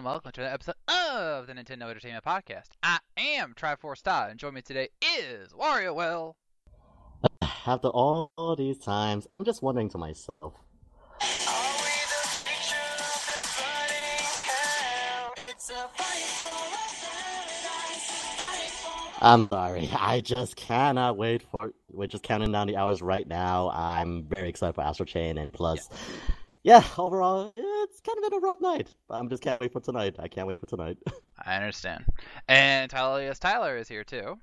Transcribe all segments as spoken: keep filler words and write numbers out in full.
and welcome to another episode of the Nintendo Entertainment Podcast. I am Triforce Star, and joining me today is WarioWell. After all these times, I'm just wondering to myself. I'm sorry, I just cannot wait for. We're just counting down the hours right now. I'm very excited for Astral Chain, and plus, yeah, yeah overall, it's kind of been a rough night. I'm just can't wait for tonight. I can't wait for tonight. I understand. And Tyler, Tyler is here too.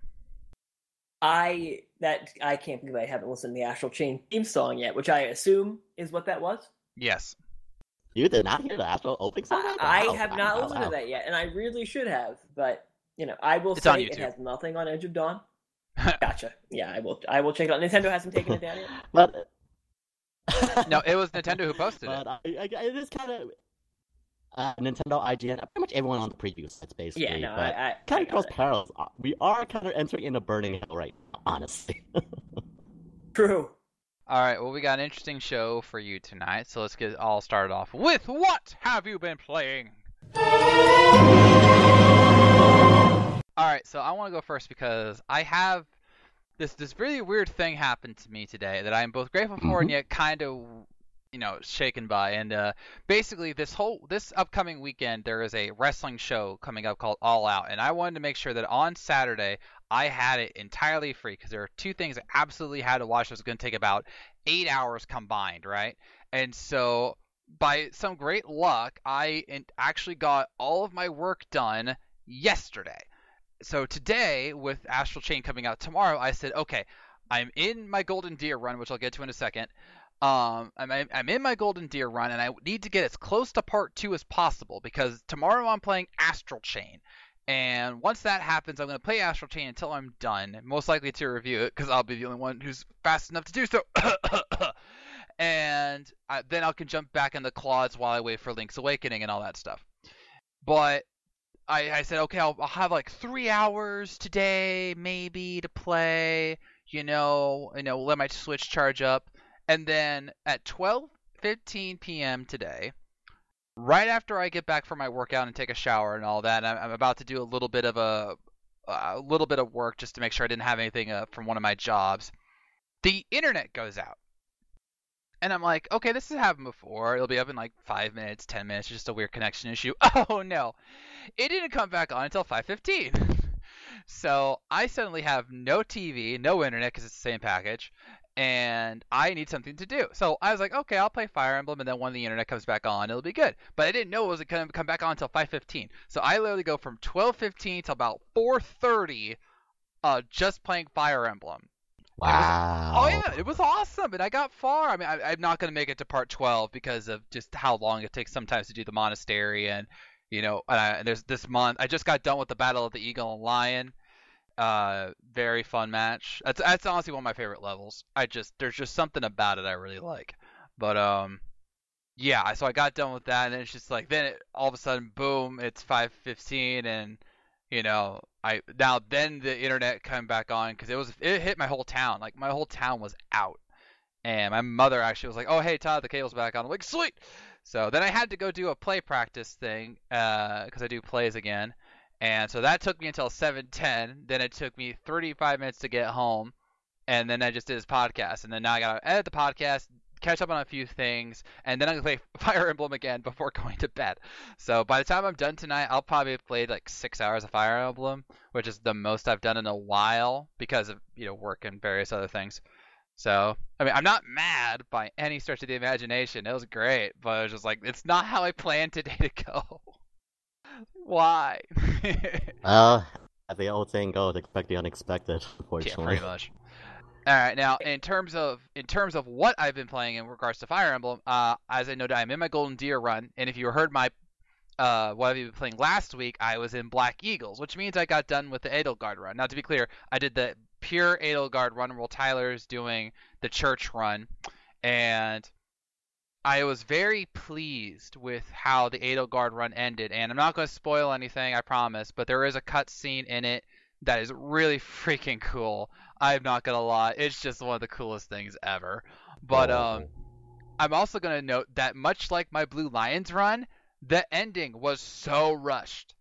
I that I can't believe I haven't listened to the Astral Chain theme song yet, which I assume is what that was. Yes. You did not hear the Astral opening song? I, wow, I have wow, not wow, listened wow. to that yet, and I really should have. But you know, I will It's say on it YouTube. has nothing on Edge of Dawn. Gotcha. Yeah, I will. I will check it out. Nintendo hasn't taken it down yet. But No, it was Nintendo who posted but it. I, I, it is kind of uh, Nintendo, I G N, pretty much everyone on the preview sites, basically. Yeah, no, but I, I kind I of got cross it. parallels. Uh, We are kind of entering into burning hell right now, honestly. True. All right, well, we got an interesting show for you tonight, so let's get it all started off with what have you been playing? All right, so I want to go first because I have this this really weird thing happened to me today that I am both grateful for and Mhm. yet kind of, you know, shaken by. And uh, basically, this whole this upcoming weekend there is a wrestling show coming up called All Out, and I wanted to make sure that on Saturday I had it entirely free because there are two things I absolutely had to watch. It was going to take about eight hours combined, right? And so by some great luck, I in- actually got all of my work done yesterday. So today, with Astral Chain coming out tomorrow, I said, okay, I'm in my Golden Deer run, which I'll get to in a second. Um, I'm, I'm in my Golden Deer run, and I need to get as close to part two as possible because tomorrow I'm playing Astral Chain. And once that happens, I'm going to play Astral Chain until I'm done, most likely to review it because I'll be the only one who's fast enough to do so. And I, then I can jump back in the Claws while I wait for Link's Awakening and all that stuff. But I, I said, okay, I'll, I'll have like three hours today, maybe, to play. You know, you know, let my Switch charge up, and then at twelve fifteen p.m. today, right after I get back from my workout and take a shower and all that, I'm, I'm about to do a little bit of a, a little bit of work just to make sure I didn't have anything uh, from one of my jobs. The internet goes out. And I'm like, okay, this has happened before. It'll be up in like five minutes, ten minutes, just a weird connection issue. Oh no, it didn't come back on until five fifteen. So I suddenly have no T V, no internet because it's the same package, and I need something to do. So I was like, okay, I'll play Fire Emblem, and then when the internet comes back on, it'll be good. But I didn't know it was going to come back on until five fifteen. So I literally go from twelve fifteen to about four thirty, uh, just playing Fire Emblem. Wow. Oh yeah, it was awesome, and I got far. I mean, I, I'm not going to make it to part twelve because of just how long it takes sometimes to do the monastery, and you know, uh, and there's this month. I just got done with the Battle of the Eagle and Lion. Uh, very fun match. That's that's honestly one of my favorite levels. I just there's just something about it I really like. But um, yeah. So I got done with that, and then it's just like then it, all of a sudden, boom, it's five fifteen, and you know, I now then the internet came back on because it was it hit my whole town. Like my whole town was out, and my mother actually was like, "Oh hey Todd, the cable's back on." I'm like, "Sweet." So then I had to go do a play practice thing because I do plays again, and so that took me until seven ten. Then it took me thirty-five minutes to get home, and then I just did this podcast, and then now I gotta edit the podcast, catch up on a few things, and then I'm gonna play Fire Emblem again before going to bed. So by the time I'm done tonight, I'll probably have played like six hours of Fire Emblem, which is the most I've done in a while because of you know work and various other things. So I mean, I'm not mad by any stretch of the imagination. It was great, but it was just like it's not how I planned today to go. Why? Well, as the old saying goes, expect the unexpected, Yeah, unfortunately. pretty much. All right, now in terms of in terms of what I've been playing in regards to Fire Emblem, uh, as I noted, I'm in my Golden Deer run, and if you heard my uh, what I've been playing last week, I was in Black Eagles, which means I got done with the Edelgard run. Now, to be clear, I did the pure Edelgard run while Tyler's doing the Church run, and I was very pleased with how the Edelgard run ended. And I'm not going to spoil anything, I promise, but there is a cutscene in it that is really freaking cool. I'm not gonna lie, it's just one of the coolest things ever. But um, I'm also gonna note that much like my Blue Lions run, the ending was so rushed.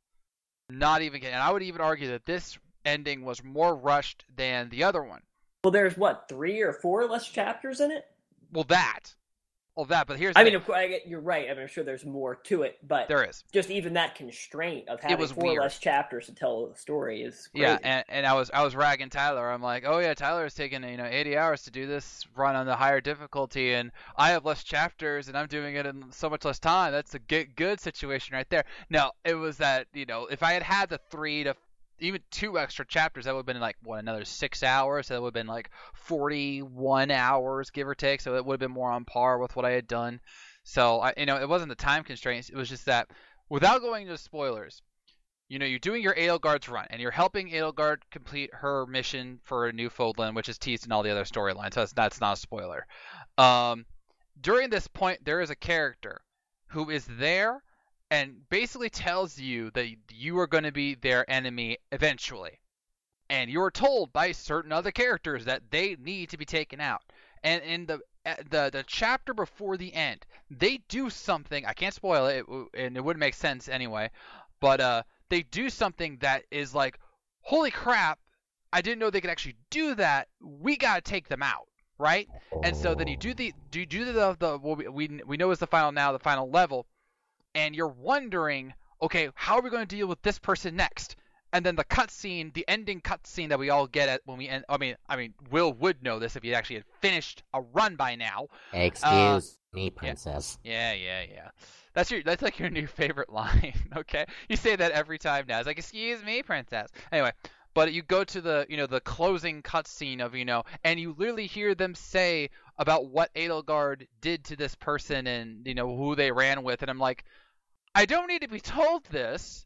Not even kidding. And I would even argue that this ending was more rushed than the other one. Well, there's what, three or four less chapters in it? Well, that. Well, that, but here's the I mean, thing. of course, I get, you're right. I mean, I'm sure there's more to it, but There is. just even that constraint of having was four weird. less chapters to tell the story is crazy. Yeah, and, and I was I was ragging Tyler. I'm like, oh yeah, Tyler's taking you know eighty hours to do this run on the higher difficulty, and I have less chapters, and I'm doing it in so much less time. That's a get good situation right there. No, it was that you know if I had had the three to even two extra chapters, that would have been like what another six hours. So that would have been like forty-one hours, give or take. So it would have been more on par with what I had done. So I, you know, it wasn't the time constraints. It was just that without going into spoilers, you know, you're doing your Edelgard's run, and you're helping Edelgard complete her mission for Newfoundland, which is teased in all the other storylines. So that's, that's not a spoiler. Um, during this point, there is a character who is there and basically tells you that you are going to be their enemy eventually. And you're told by certain other characters that they need to be taken out. And in the the the chapter before the end, they do something. I can't spoil it, and it wouldn't make sense anyway. But uh, they do something that is like, holy crap! I didn't know they could actually do that. We gotta take them out, right? And so then you do the do do the the what we we know is the final now the final level, and you're wondering, okay, how are we going to deal with this person next? And then the cutscene, the ending cutscene that we all get at when we end. I mean, I mean, Will would know this if he actually had finished a run by now. Excuse uh, me, princess. Yeah, yeah, yeah. That's your. That's like your new favorite line. Okay, you say that every time now. It's like, excuse me, princess. Anyway, but you go to the, you know, the closing cutscene of, you know, and you literally hear them say about what Edelgard did to this person and, you know, who they ran with, and I'm like, I don't need to be told this.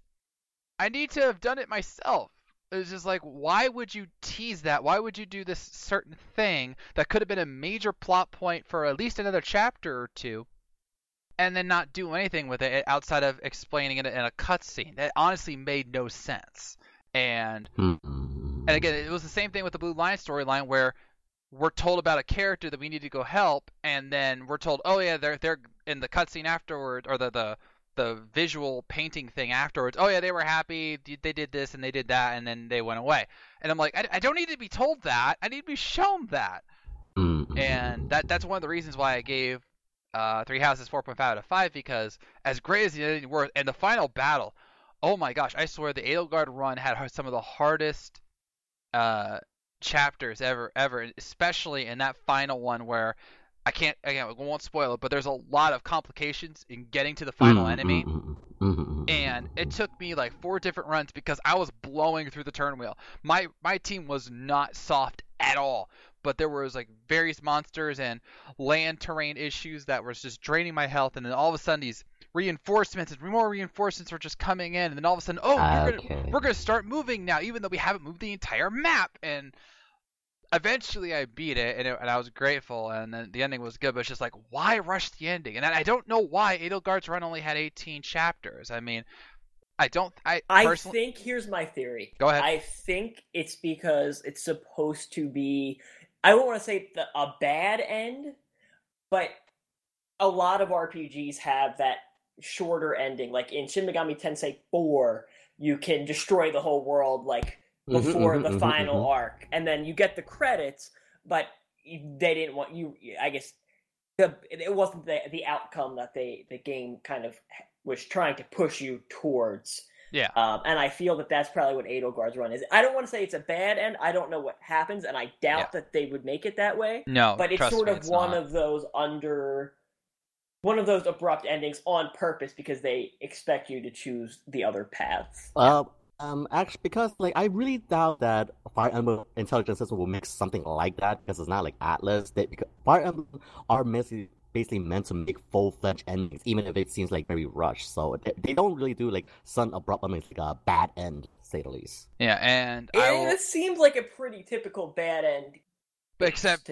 I need to have done it myself. It's just like, why would you tease that? Why would you do this certain thing that could have been a major plot point for at least another chapter or two, and then not do anything with it outside of explaining it in a cutscene? That honestly made no sense. And and again, it was the same thing with the Blue Line storyline, where we're told about a character that we need to go help, and then we're told, oh yeah, they're they're in the cutscene afterward, or the the the visual painting thing afterwards. Oh yeah, they were happy, they did this and they did that, and then they went away. And I'm like, I, I don't need to be told that. I need to be shown that. Mm-hmm. And that that's one of the reasons why I gave uh, Three Houses four point five out of five, because as great as the ending was, and the final battle, oh my gosh, I swear the Edelgard run had some of the hardest uh, chapters ever, ever, especially in that final one where I can't, again, I won't spoil it, but there's a lot of complications in getting to the final Mm-hmm. enemy. Mm-hmm. And it took me like four different runs because I was blowing through the turn wheel. My my team was not soft at all, but there was like various monsters and land terrain issues that was just draining my health. And then all of a sudden these reinforcements and more reinforcements were just coming in. And then all of a sudden, oh, you're Okay. gonna, we're going to start moving now, even though we haven't moved the entire map. And eventually I beat it, and, it, and I was grateful, and then the ending was good, but it's just like, why rush the ending? And I don't know why Edelgard's run only had eighteen chapters. I mean, I don't... I I personally... think, here's my theory. Go ahead. I think it's because it's supposed to be, I don't want to say the, a bad end, but a lot of R P Gs have that shorter ending. Like in Shin Megami Tensei four, you can destroy the whole world, like, before Mm-hmm, the mm-hmm, final mm-hmm. arc, and then you get the credits, but they didn't want you, I guess, the, it wasn't the the outcome that they the game kind of was trying to push you towards. Yeah. Um, and I feel that that's probably what Edelgard's run is. I don't want to say it's a bad end. I don't know what happens, and I doubt Yeah. that they would make it that way. No, But it's trust sort me, of it's one not. of those under... One of those abrupt endings on purpose because they expect you to choose the other paths. Uh, um, actually, because like I really doubt that Fire Emblem Intelligent System will make something like that, because it's not like Atlas. They, because Fire Emblem are basically, basically meant to make full-fledged endings, even if it seems like very rushed. So they, they don't really do like sudden abrupt endings, like a bad end, to say the least. Yeah, and It, I will... it seems like a pretty typical bad end But except... to me.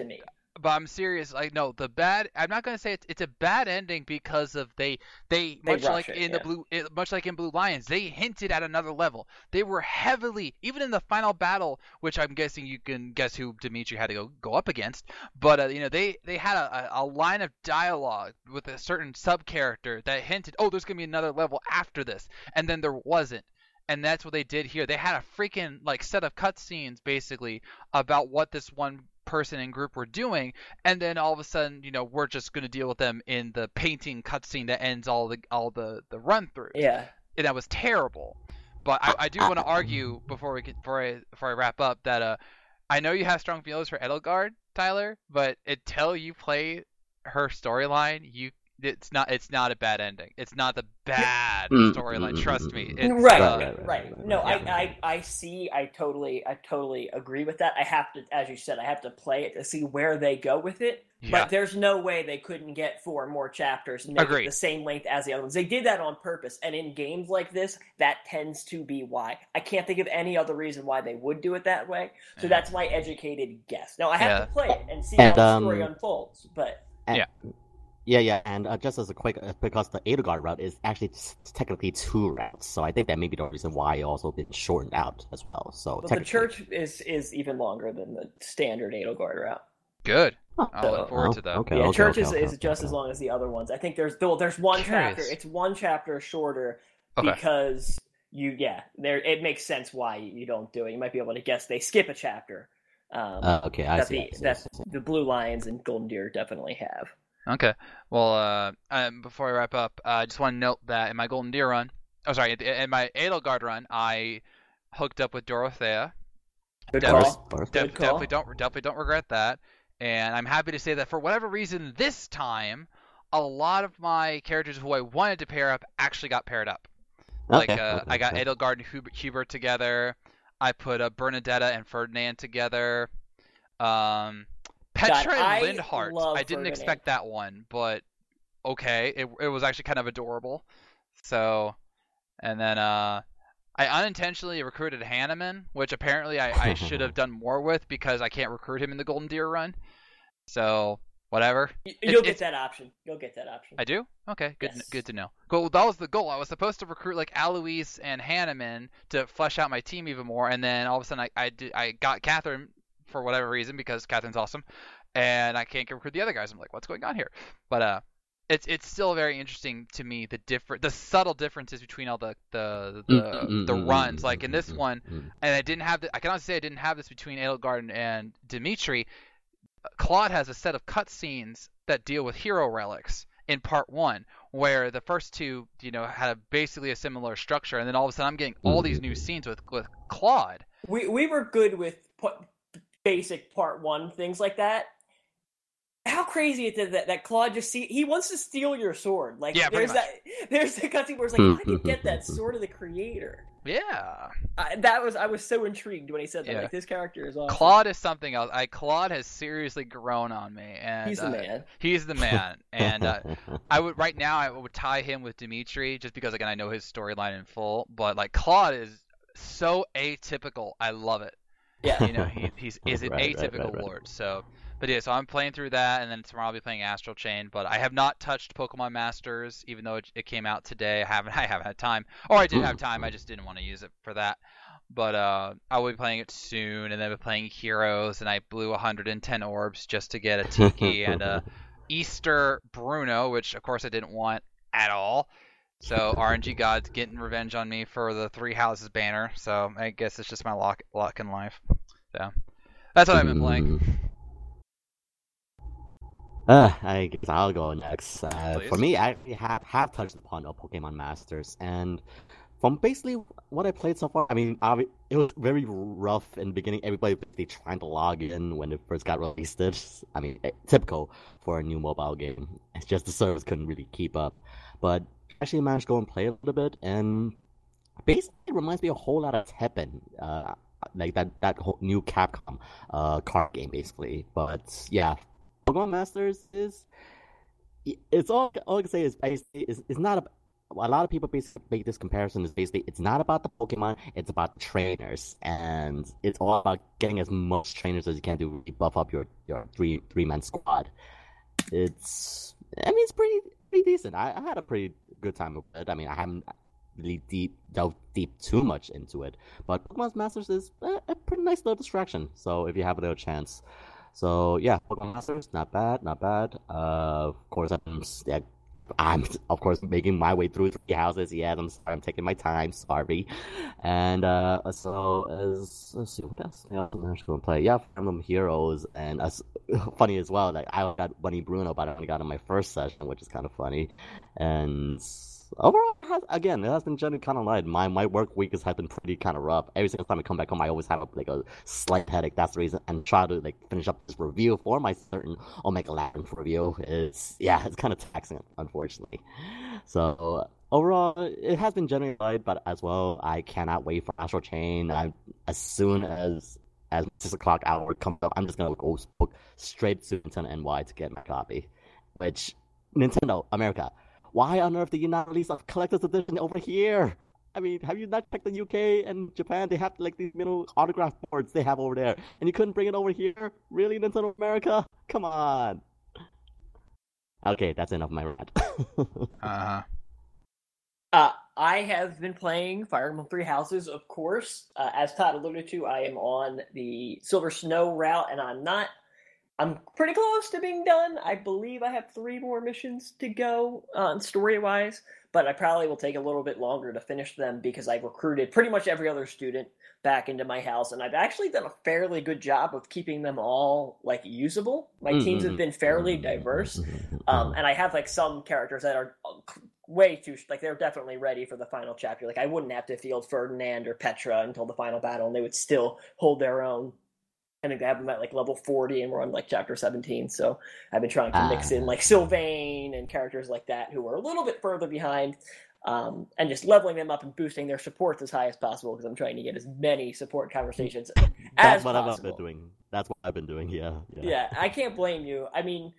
but I'm serious. Like, no, the bad. I'm not gonna say it's it's a bad ending because of they they, They much rush like it, in yeah. the blue it, much like in Blue Lions, they hinted at another level. They were heavily, even in the final battle, which I'm guessing you can guess who Dimitri had to go go up against. But uh, you know, they they had a, a, a line of dialogue with a certain sub character that hinted, oh, there's gonna be another level after this, and then there wasn't. And that's what they did here. They had a freaking like set of cutscenes basically about what this one person and group were doing, and then all of a sudden, you know, we're just going to deal with them in the painting cutscene that ends all the all the the run throughs. Yeah. And that was terrible. But I, I do want to argue before we get, before I before I wrap up that uh I know you have strong feelings for Edelgard, Tyler, but until you play her storyline, you it's not it's not a bad ending. It's not the bad Mm, storyline. mm, Trust mm, me. mm, It's, right, uh, right, right, right. No, yeah. I, I, I see. I totally, I totally agree with that. I have to, as you said, I have to play it to see where they go with it. Yeah. But there's no way they couldn't get four more chapters and make Agreed. it the same length as the other ones. They did that on purpose, and in games like this, that tends to be why. I can't think of any other reason why they would do it that way. So Yeah. that's my educated guess. Now I have Yeah. to play it and see And, how the story um, unfolds. But And- Yeah. Yeah, yeah, and uh, just as a quick, uh, because the Edelgard route is actually t- technically two routes, so I think that may be the reason why it also been shortened out as well. So but the technically- church is is even longer than the standard Edelgard route. Good. Oh, I'll look forward oh, to that. Okay, Yeah, okay, church okay, is, okay, is okay, just okay. as long as the other ones. I think there's well, there's one Curious. chapter. It's one chapter shorter Okay. because you yeah there it makes sense why you don't do it. You might be able to guess they skip a chapter. Um, Uh, okay, I that see. the I see, I that see, I see. the Blue Lions and Golden Deer definitely have. Okay. Well, uh, um, before I wrap up, uh, I just want to note that in my Golden Deer run, oh sorry, in my Edelgard run, I hooked up with Dorothea. Good Definitely- call. First- Def- Good call. definitely don't definitely don't regret that, and I'm happy to say that for whatever reason this time, a lot of my characters who I wanted to pair up actually got paired up. Like Okay, uh, okay, I got okay. Edelgard and Hubert, Hubert together. I put uh, Bernadetta and Ferdinand together. Um, Petra I and Lindhart. love I didn't Ferdinand. expect that one, but okay, it it was actually kind of adorable. So, and then uh, I unintentionally recruited Hanneman, which apparently I, I should have done more with because I can't recruit him in the Golden Deer run. So whatever. You- It's- You'll get it's- that option. You'll get that option. I do? Okay, good Yes. good to know. Cool, that was the goal. I was supposed to recruit like Alois and Hanneman to flesh out my team even more, and then all of a sudden I I, did, I got Catherine for whatever reason because Catherine's awesome, and I can't recruit the other guys. I'm like, what's going on here? But uh, it's it's still very interesting to me the different the subtle differences between all the the the, Mm, mm, the mm, runs. mm, Like in mm, this mm, one, mm. and I didn't have the, I can honestly say I didn't have this between Edelgard and, and Dimitri. Claude has a set of cutscenes that deal with hero relics in part one, where the first two, you know, had a, basically a similar structure, and then all of a sudden I'm getting all these new scenes with with Claude. We we were good with pu- basic part one things like that. How crazy it is that that Claude just see he wants to steal your sword. Like Yeah, pretty there's that there's the cutscene where it's like I could get that sword of the creator. Yeah, I, that was I was so intrigued when he said that. Yeah. Like this character is awesome. Claude is something else. I Claude has seriously grown on me, and He's the uh, man. He's the man, and uh, I would right now I would tie him with Dimitri just because again I know his storyline in full. But like Claude is so atypical. I love it. Yeah. You know, he he's is an Right, right, atypical right, right. lord. So, but yeah, so I'm playing through that, and then tomorrow I'll be playing Astral Chain. But I have not touched Pokemon Masters, even though it, it came out today. I haven't I haven't had time, or I did have time. I just didn't want to use it for that. But uh, I will be playing it soon, and then I'll be playing Heroes, and I blew one hundred ten orbs just to get a Tiki and a Easter Bruno, which of course I didn't want at all. So R N G God's getting revenge on me for the Three Houses banner. So I guess it's just my luck, luck in life. So that's what I've been playing. Uh, I guess I'll go next. Uh, Please. for me, I actually have, have touched upon a Pokemon Masters, and from basically what I played so far, I mean, obvi- it was very rough in the beginning. Everybody basically trying to log in when it first got released. I mean, eh, typical for a new mobile game. It's just the servers couldn't really keep up. But actually managed to go and play a little bit, and basically it reminds me a whole lot of Tekken. Uh, like that, that whole new Capcom uh, card game, basically. But yeah, Pokemon Masters is it's all all I can say is basically is it's not a a lot of people basically make this comparison is basically it's not about the Pokemon, it's about trainers, and it's all about getting as much trainers as you can to buff up your your three three man squad. It's I mean it's pretty pretty decent. I, I had a pretty good time with it. I mean I haven't really deep delved deep too much into it, but Pokemon Masters is a, a pretty nice little distraction. So if you have a little chance, so yeah, Pokemon Masters not bad, not bad. Uh, of course I'm yeah, I'm of course making my way through three houses. Yeah, I'm sorry, I'm taking my time. Sorry, and uh, so as let's see what else. Yeah, I'm just gonna play. Yeah, Fire Emblem Heroes, and as funny as well. Like I got Bunny Bruno, but I only got in my first session, which is kind of funny. And overall, it has, again, it has been generally kind of light. My my work week has been pretty kind of rough. Every single time I come back home, I always have a, like a slight headache. That's the reason. And try to like finish up this review for my certain Omega Labyrinth review is yeah, it's kind of taxing, unfortunately. So overall, it has been generally light, but as well, I cannot wait for Astral Chain. I, as soon as as six o'clock hour comes up, I'm just gonna go straight to Nintendo N Y to get my copy. Which Nintendo America. Why on earth did you not release a collector's edition over here? I mean, have you not checked the U K and Japan? They have like these little autograph boards they have over there, and you couldn't bring it over here? Really, Nintendo America? Come on. Okay, that's enough of my rant. uh-huh. Uh, I have been playing Fire Emblem Three Houses, of course. Uh, as Todd alluded to, I am on the Silver Snow route, and I'm not... I'm pretty close to being done. I believe I have three more missions to go, uh, story-wise, but I probably will take a little bit longer to finish them because I've recruited pretty much every other student back into my house, and I've actually done a fairly good job of keeping them all, like, usable. My mm-hmm. teams have been fairly diverse, um, and I have, like, some characters that are way too, like, they're definitely ready for the final chapter. Like, I wouldn't have to field Ferdinand or Petra until the final battle, and they would still hold their own. I think they have them at like level forty, and we're on like chapter seventeen. So I've been trying to mix in like Sylvain and characters like that who are a little bit further behind, um, and just leveling them up and boosting their support as high as possible because I'm trying to get as many support conversations as That's what possible. I've been doing. That's what I've been doing. Yeah, yeah. Yeah, I can't blame you. I mean,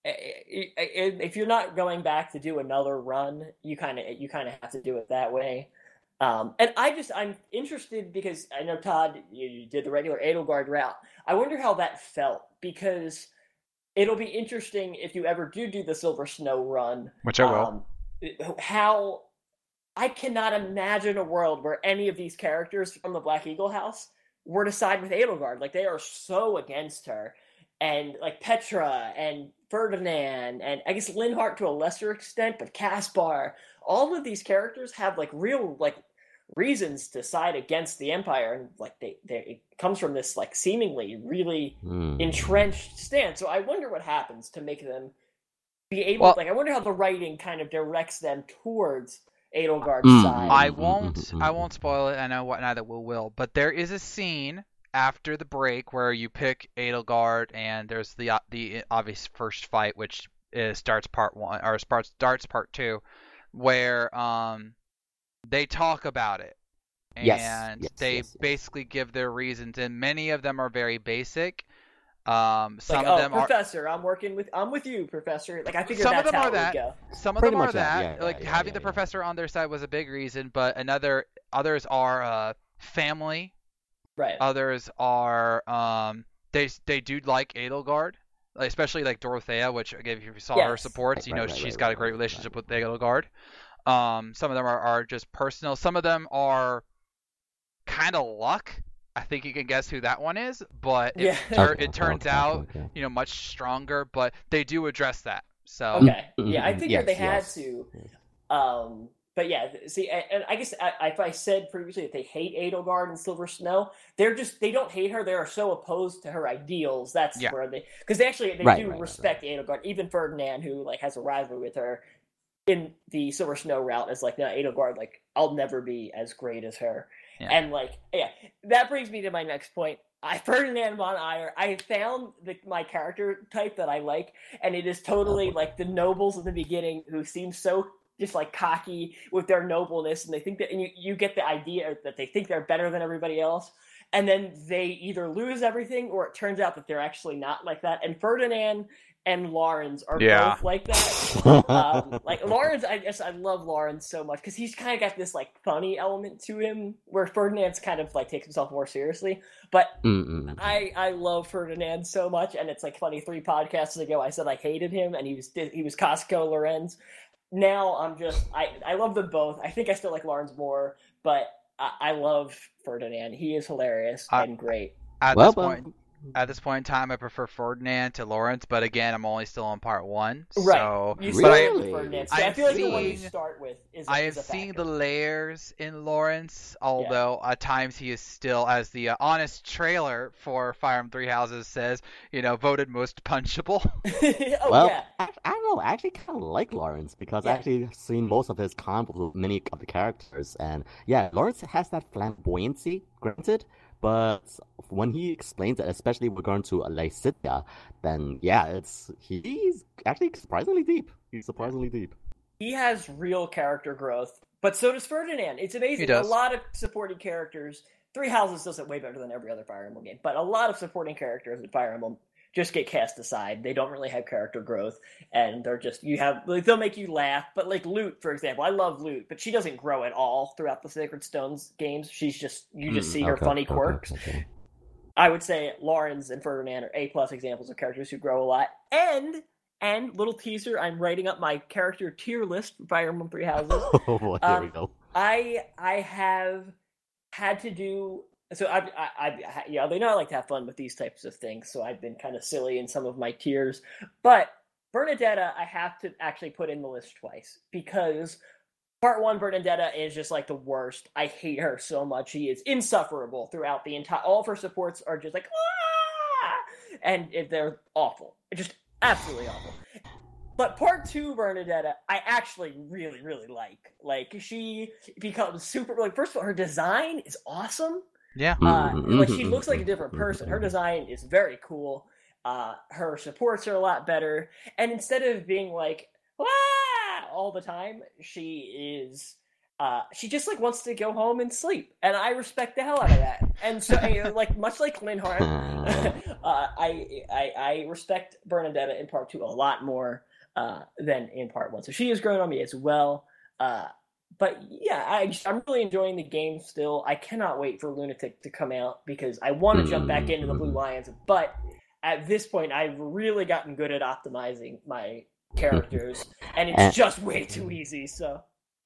if you're not going back to do another run, you kind of you kind of have to do it that way. Um, and I just, I'm interested because I know, Todd, you, you did the regular Edelgard route. I wonder how that felt because it'll be interesting if you ever do do the Silver Snow run. Which I will. Um, how, I cannot imagine a world where any of these characters from the Black Eagle house were to side with Edelgard. Like, they are so against her. And, like, Petra and Ferdinand and I guess Linhardt to a lesser extent, but Caspar, all of these characters have, like, real, like, reasons to side against the Empire, and like they, they it comes from this like seemingly really mm. entrenched stance. So I wonder what happens to make them be able. Well, like I wonder how the writing kind of directs them towards Edelgard's mm. side. I won't. I won't spoil it. I know what neither will will. But there is a scene after the break where you pick Edelgard, and there's the the obvious first fight, which is starts part one or starts starts part two, where um. they talk about it, and yes, yes, they yes, yes. basically give their reasons, and many of them are very basic. Um, some like, of oh, them Professor, are. I'm working with. I'm with you, Professor. Like I figured some that's of them how are it that. would go. Some of Pretty them are much that. that. Yeah, like yeah, having yeah, the yeah. Professor on their side was a big reason, but another others are uh, family. Right. Others are um, they they do like Edelgard. Especially like Dorothea, which again, if you saw yes. her supports, right, you know right, she's right, got right, a great right, relationship right. with Edelgard. Um, some of them are, are just personal. Some of them are kind of luck. I think you can guess who that one is, but it, Yeah. tur- Okay, it turns okay, out, okay. you know, much stronger. But they do address that. So Okay. Yeah, I figured Yes, they had yes, to. yes. Um, but yeah, see, and, and I guess I, if I said previously that they hate Edelgard and Silver Snow, they're just they don't hate her. They are so opposed to her ideals. That's Yeah. where they because they actually they Right, do right, right, respect Edelgard. Even Ferdinand, who like has a rivalry with her in the Silver Snow route, is like, no, Edelgard, like I'll never be as great as her. Yeah. And like, yeah, that brings me to my next point. I Ferdinand von Eyre. I found the, my character type that I like, and it is totally like the nobles in the beginning who seem so just like cocky with their nobleness, and they think that, and you, you get the idea that they think they're better than everybody else, and then they either lose everything or it turns out that they're actually not like that. And Ferdinand and Lawrence are Yeah. both like that. um, like Lawrence, I guess I love Lawrence so much because he's kind of got this like funny element to him, where Ferdinand's kind of like takes himself more seriously. But Mm-mm. I I love Ferdinand so much, and it's like funny. Three podcasts ago, I said I hated him, and he was he was Costco Lorenz. Now I'm just I I love them both. I think I still like Lawrence more, but I, I love Ferdinand. He is hilarious I- and great. At Well, this well, point, at this point in time, I prefer Ferdinand to Lawrence, but again, I'm only still on part one. Right. So, You But start I- with Ferdinand. So I I, am feel like the one you seeing- start with is. I am is a seeing factor. the layers in Lawrence, although at times he is still, as the uh, honest trailer for Fire Emblem Three Houses says, you know, voted most punchable. oh well, yeah. I, I don't know. I actually kind of like Lawrence because Yeah. I actually seen most of his combos with many of the characters, and yeah, Lawrence has that flamboyancy, granted, but when he explains it, especially regarding to Lysithea, then yeah, it's he's actually surprisingly deep. He's surprisingly deep. He has real character growth, but so does Ferdinand. It's amazing. He does. A lot of supporting characters. Three Houses does it way better than every other Fire Emblem game, but a lot of supporting characters in Fire Emblem just get cast aside. They don't really have character growth, and they're just you have like they'll make you laugh. But like Lute, for example, I love Lute, but she doesn't grow at all throughout the Sacred Stones games. She's just you just Mm, see her okay, funny okay, quirks. okay. I would say Lawrence and Ferdinand are A plus examples of characters who grow a lot. And and little teaser, I'm writing up my character tier list for Fire Emblem Three Houses. Oh boy, here Um, we go. I I have had to do so. I I, I yeah, they know I like to have fun with these types of things. So I've been kind of silly in some of my tiers, but Bernadetta I have to actually put in the list twice because part one Bernadetta is just like the worst. I hate her so much. She is insufferable throughout the entire. All of her supports are just like ah! and it, they're awful. Just absolutely awful. But part two Bernadetta, I actually really, really like. Like she becomes super. Like first of all, her design is awesome. Yeah. Uh, Mhm, like she mhm, looks like a mhm, different mhm, person. Her mhm. design is very cool. Uh, her supports are a lot better. And instead of being like "Wah!" all the time, she is. Uh, she just like wants to go home and sleep, and I respect the hell out of that. And so, you know, like much like Linhardt, uh, I, I I respect Bernadetta in part two a lot more uh, than in part one. So she has grown on me as well. Uh, but yeah, I just, I'm really enjoying the game still. I cannot wait for Lunatic to come out because I want to jump back into the Blue Lions. But at this point, I've really gotten good at optimizing my characters, and it's Uh, just way too easy. So.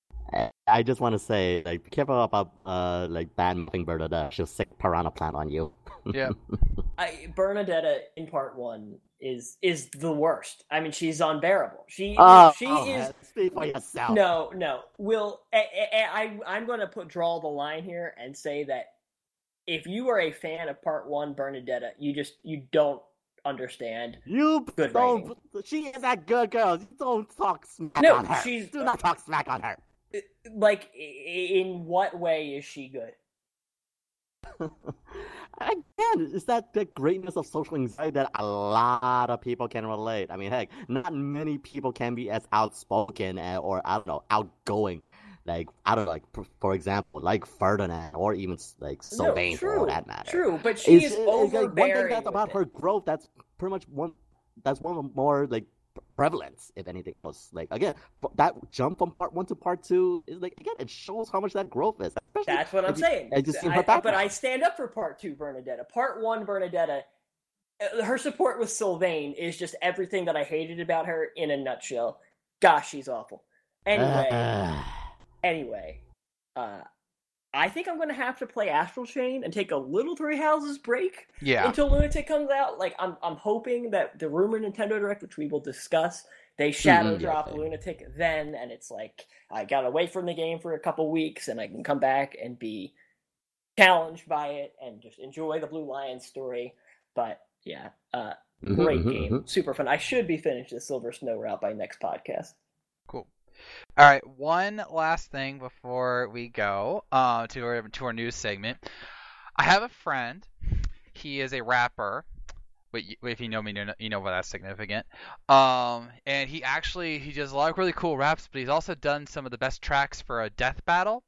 I just want to say, like, be careful about, uh, like, bad mouthing Bernadette. She'll sick piranha plant on you. Yeah. I, Bernadetta in part one is is the worst. I mean, she's unbearable. She Oh, she oh, is speak for yourself. no no. Will I, I I'm going to put draw the line here and say that if you are a fan of part one Bernadetta, you just you don't understand. You Good don't. She is a good girl. You don't talk smack No, on her. she's- Do not talk smack on her. Like, i- in what way is she good? Again, it's that the greatness of social anxiety that a lot of people can relate. I mean, heck, not many people can be as outspoken and, or I don't know, outgoing. Like I don't know, like for, for example, like Ferdinand or even like Sylvain no, for true, all that matter. True, but she It's- is it's like one thing overbearing. that's about with her it. growth. That's pretty much one. That's one of the more like prevalence, if anything else. Like again, f- that jump from part one to part two is like again, it shows how much that growth is. Especially That's what I'm if you- saying. as you see in I- her I- but background. I stand up for part two Bernadetta. Part one Bernadetta, uh, her support with Sylvain is just everything that I hated about her in a nutshell. Gosh, she's awful. Anyway, Uh, anyway, uh, I think I'm going to have to play Astral Chain and take a little Three Houses break Yeah. until Lunatic comes out. Like I'm, I'm hoping that the rumor Nintendo Direct, which we will discuss, they shadow Mhm, yeah, drop same. Lunatic then, and it's like I gotta wait from the game for a couple weeks, and I can come back and be challenged by it and just enjoy the Blue Lion story. But yeah, uh, mhm, great mhm, game, mhm. super fun. I should be finished the Silver Snow route by next podcast. Cool. All right, one last thing before we go uh, to our to our news segment. I have a friend. He is a rapper. But y- if you know me, you know- you know why that's significant. Um, and he actually he does a lot of really cool raps, but he's also done some of the best tracks for a death battle.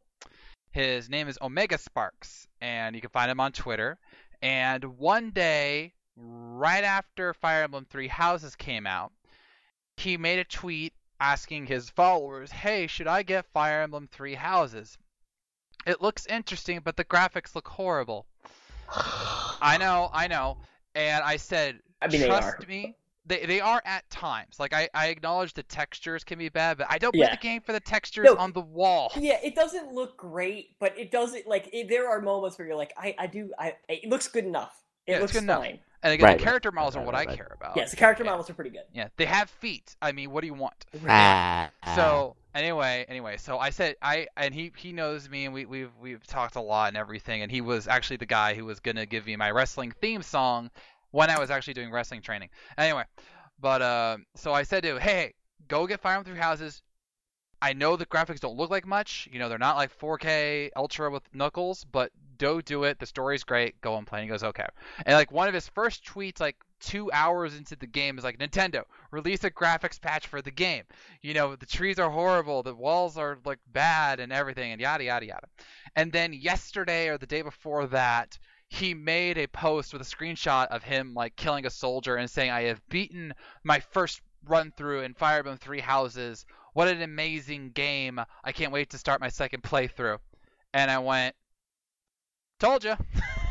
His name is Omega Sparks, and you can find him on Twitter. And one day right after Fire Emblem Three Houses came out, he made a tweet asking his followers, "Hey, should I get Fire Emblem Three Houses? It looks interesting, but the graphics look horrible." I know, I know. And I said, I mean, trust they are. me, they they are at times. Like, I, I acknowledge the textures can be bad, but I don't play Yeah. the game for the textures No. on the wall. Yeah, it doesn't look great, but it doesn't, like, it, there are moments where you're like, I, I do, I, it looks good enough. It Yeah, it's looks good enough. fine. And again, Right, the character right, models right, are what right, I right. care about. Yes, the character Yeah. models are pretty good. Yeah, they have feet. I mean, what do you want? Ah, ah. So anyway, anyway, so I said I and he he knows me and we we've we've talked a lot and everything, and he was actually the guy who was gonna give me my wrestling theme song when I was actually doing wrestling training. Anyway, but uh, so I said to him, hey, go get Fire Emblem Three Houses. I know the graphics don't look like much, you know, they're not like four K Ultra with Knuckles, but do do it. The story's great. Go and play. And he goes, okay. And like one of his first tweets, like two hours into the game, is like, Nintendo, release a graphics patch for the game. You know, the trees are horrible, the walls are like bad and everything, and yada yada yada. And then yesterday or the day before that, he made a post with a screenshot of him like killing a soldier and saying, I have beaten my first run through in Fire Emblem Three Houses. What an amazing game. I can't wait to start my second playthrough. And I went, told ya.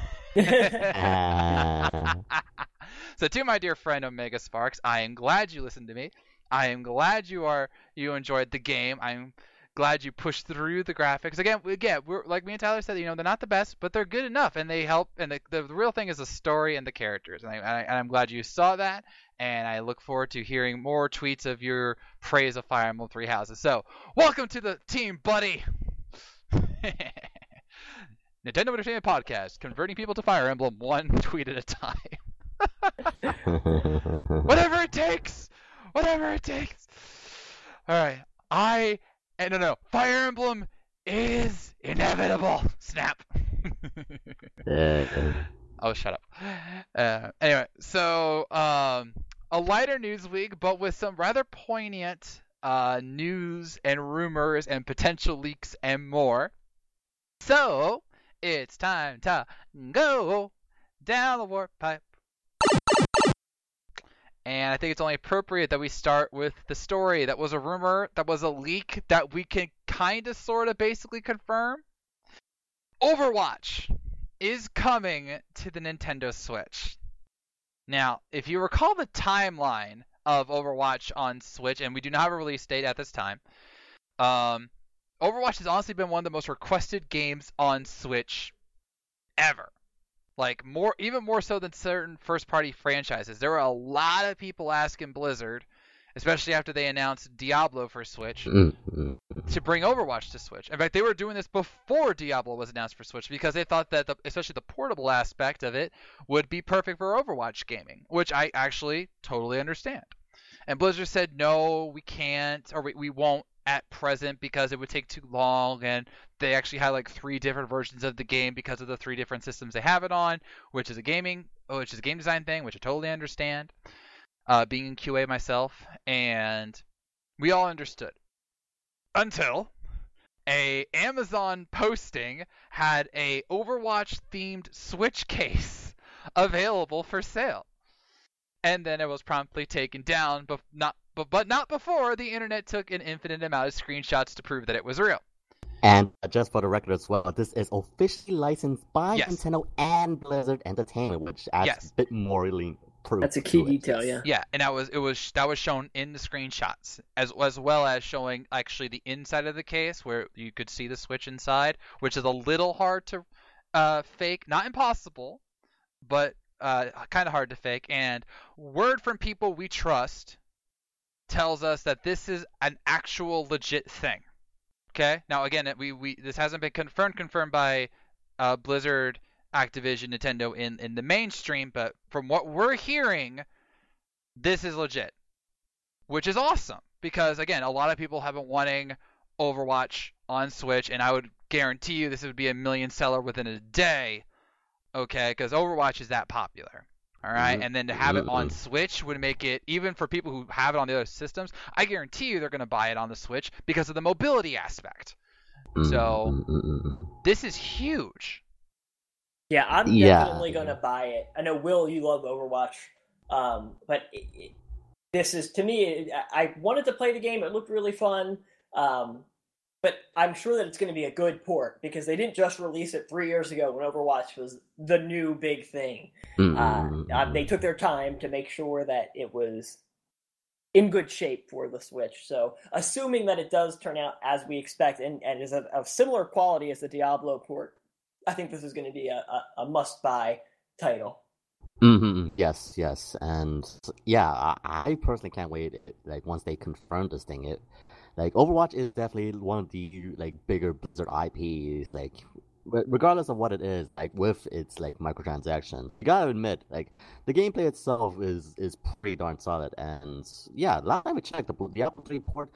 Ah. So to my dear friend Omega Sparks, I am glad you listened to me. I am glad you are you enjoyed the game. I'm glad you pushed through the graphics. Again, again, we're like me and Tyler said, you know, they're not the best, but they're good enough, and they help. And the, the real thing is the story and the characters. And, I, and, I, and I'm glad you saw that. And I look forward to hearing more tweets of your praise of Fire Emblem Three Houses. So, welcome to the team, buddy. Nintendo Entertainment Podcast, converting people to Fire Emblem one tweet at a time. Whatever it takes. Whatever it takes. All right. I and no no. Fire Emblem is inevitable. Snap. Yeah. Oh, shut up. Uh, anyway, so um, a lighter news week, but with some rather poignant uh, news and rumors and potential leaks and more. So it's time to go down the warp pipe. And I think it's only appropriate that we start with the story that was a rumor, that was a leak, that we can kind of sort of basically confirm. Overwatch is coming to the Nintendo Switch. Now, if you recall the timeline of Overwatch on Switch, and we do not have a release date at this time, um, Overwatch has honestly been one of the most requested games on Switch ever. Like, more, even more so than certain first-party franchises. There were a lot of people asking Blizzard, especially after they announced Diablo for Switch, Mm-hmm. to bring Overwatch to Switch. In fact, they were doing this before Diablo was announced for Switch because they thought that, the, especially the portable aspect of it, would be perfect for Overwatch gaming, which I actually totally understand. And Blizzard said, no, we can't, or we, we won't at present because it would take too long, and they actually had like three different versions of the game because of the three different systems they have it on, which is a gaming, which is a game design thing, which I totally understand, uh, being in Q A myself, and we all understood. Until a Amazon posting had a Overwatch themed Switch case available for sale. And then it was promptly taken down, but not but, but not before the internet took an infinite amount of screenshots to prove that it was real. And just for the record as well, this is officially licensed by Yes. Nintendo and Blizzard Entertainment, which adds Yes. a bit more proof. That's a key to it. detail, yeah. Yeah, and that was it was that was shown in the screenshots, as as well as showing actually the inside of the case where you could see the Switch inside, which is a little hard to uh, fake, not impossible, but uh, kind of hard to fake. And word from people we trust tells us that this is an actual legit thing. Okay, now again, we we this hasn't been confirmed confirmed by uh, Blizzard, Activision, Nintendo in, in the mainstream, but from what we're hearing, this is legit, which is awesome because again, a lot of people have been wanting Overwatch on Switch, and I would guarantee you this would be a million seller within a day. Okay, because Overwatch is that popular. All right, Mhm. and then to have it on Mhm. Switch would make it, even for people who have it on the other systems, I guarantee you they're going to buy it on the Switch because of the mobility aspect. So Mm-mm-mm-mm. this is huge. Yeah, I'm Yeah, definitely gonna buy it. I know, Will, you love Overwatch, um, but it, it, this is to me. I, I wanted to play the game. It looked really fun, um, but I'm sure that it's going to be a good port because they didn't just release it three years ago when Overwatch was the new big thing. Uh, uh, they mm-mm. took their time to make sure that it was in good shape for the Switch. So, assuming that it does turn out as we expect and, and is of, of similar quality as the Diablo port, I think this is going to be a, a, a must-buy title. Mm-hmm. Yes, yes, and yeah, I, I personally can't wait. Like once they confirm this thing, it like Overwatch is definitely one of the like bigger Blizzard I Ps. Like re- regardless of what it is, like with its like microtransactions, you gotta admit, like the gameplay itself is is pretty darn solid. And yeah, last time I checked, the Diablo three port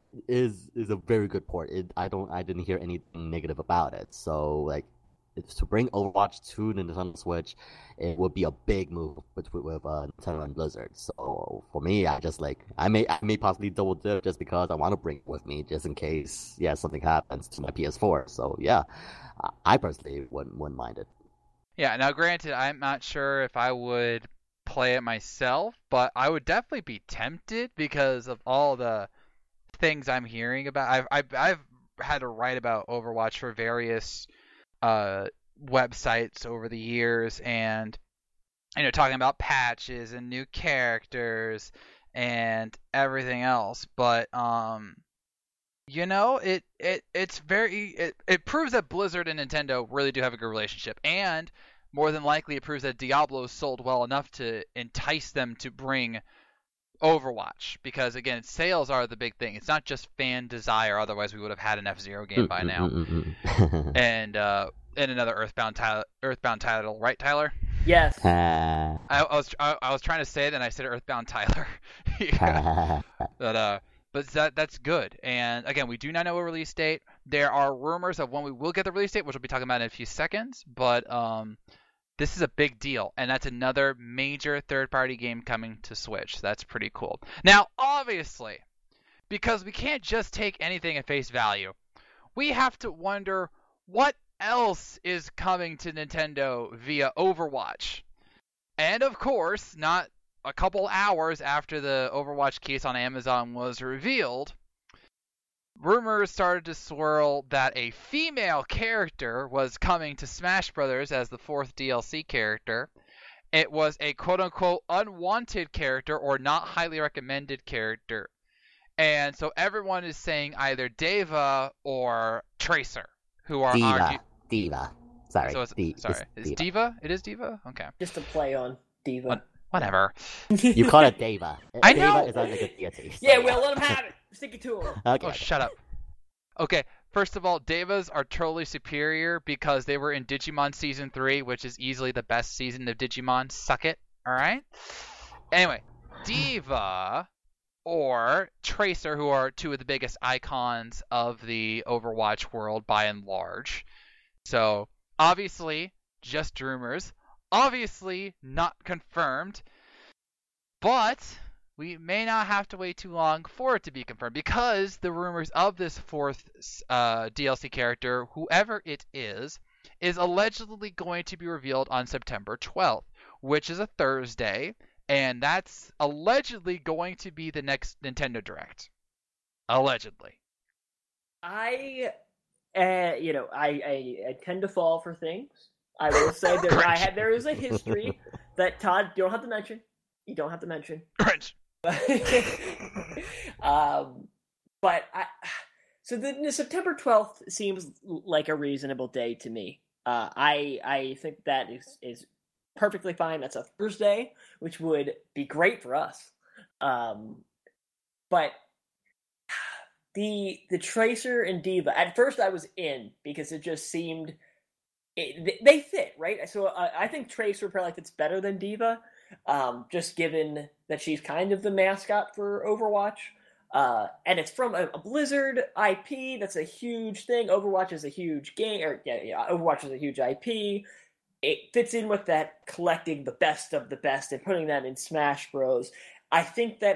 is is a very good port. It I don't I didn't hear anything negative about it. So like it's to bring Overwatch to the Nintendo Switch, it would be a big move between with uh, Nintendo and Blizzard. So for me, I just like I may I may possibly double dip just because I want to bring it with me just in case yeah something happens to my P S four. So yeah, I personally wouldn't wouldn't mind it. Yeah, now granted, I'm not sure if I would play it myself, but I would definitely be tempted because of all the things I'm hearing about. I've I've, I've had to write about Overwatch for various uh, websites over the years, and you know, talking about patches and new characters and everything else. But um, you know, it it it's very it, it proves that Blizzard and Nintendo really do have a good relationship, and more than likely it proves that Diablo sold well enough to entice them to bring Overwatch, because again, sales are the big thing. It's not just fan desire, otherwise we would have had an F-Zero game by now. Mm-mm-mm-mm. And uh and another Earthbound title, Earthbound title, right, Tyler? Yes. Ah, I, I was I, I was trying to say it and I said Earthbound Tyler. Yeah. ah. But uh but that that's good. And again, we do not know a release date. There are rumors of when we will get the release date, which we'll be talking about in a few seconds, but um this is a big deal, and that's another major third-party game coming to Switch. That's pretty cool. Now, obviously, because we can't just take anything at face value, we have to wonder what else is coming to Nintendo via Overwatch. And of course, not a couple hours after the Overwatch case on Amazon was revealed, rumors started to swirl that a female character was coming to Smash Bros. As the fourth D L C character. It was a quote-unquote unwanted character or not highly recommended character. And so everyone is saying either Deva or Tracer, who are Diva, argue- Diva. Sorry, So it's, D- sorry, it's it's Diva. Diva? It is Diva? Okay. Just to play on Diva. What, whatever. You call it Deva. I Deva know. is not like a deity. So Yeah, well, let him have it. Stick it to him. Okay. Oh, shut up. Okay, first of all, Devas are totally superior because they were in Digimon Season three, which is easily the best season of Digimon. Suck it, alright? Anyway, Diva or Tracer, who are two of the biggest icons of the Overwatch world by and large. So, obviously, just rumors. Obviously, not confirmed. But we may not have to wait too long for it to be confirmed, because the rumors of this fourth uh, D L C character, whoever it is, is allegedly going to be revealed on September twelfth, which is a Thursday, and that's allegedly going to be the next Nintendo Direct. Allegedly. I, uh, you know, I, I, I tend to fall for things. I will say that I had there is a history that Todd, you don't have to mention. You don't have to mention. Cringe. um, but I, so the, the September twelfth seems like a reasonable day to me. Uh, I I think that is is perfectly fine. That's a Thursday, which would be great for us. Um, but the the Tracer and Diva, at first I was in because it just seemed it, they fit, right? So uh, I think Tracer probably fits better than Diva. Um, just given that she's kind of the mascot for Overwatch. Uh, and it's from a, a Blizzard I P. That's a huge thing. Overwatch is a huge game. Or, yeah, yeah, Overwatch is a huge I P. It fits in with that collecting the best of the best and putting that in Smash Bros. I think that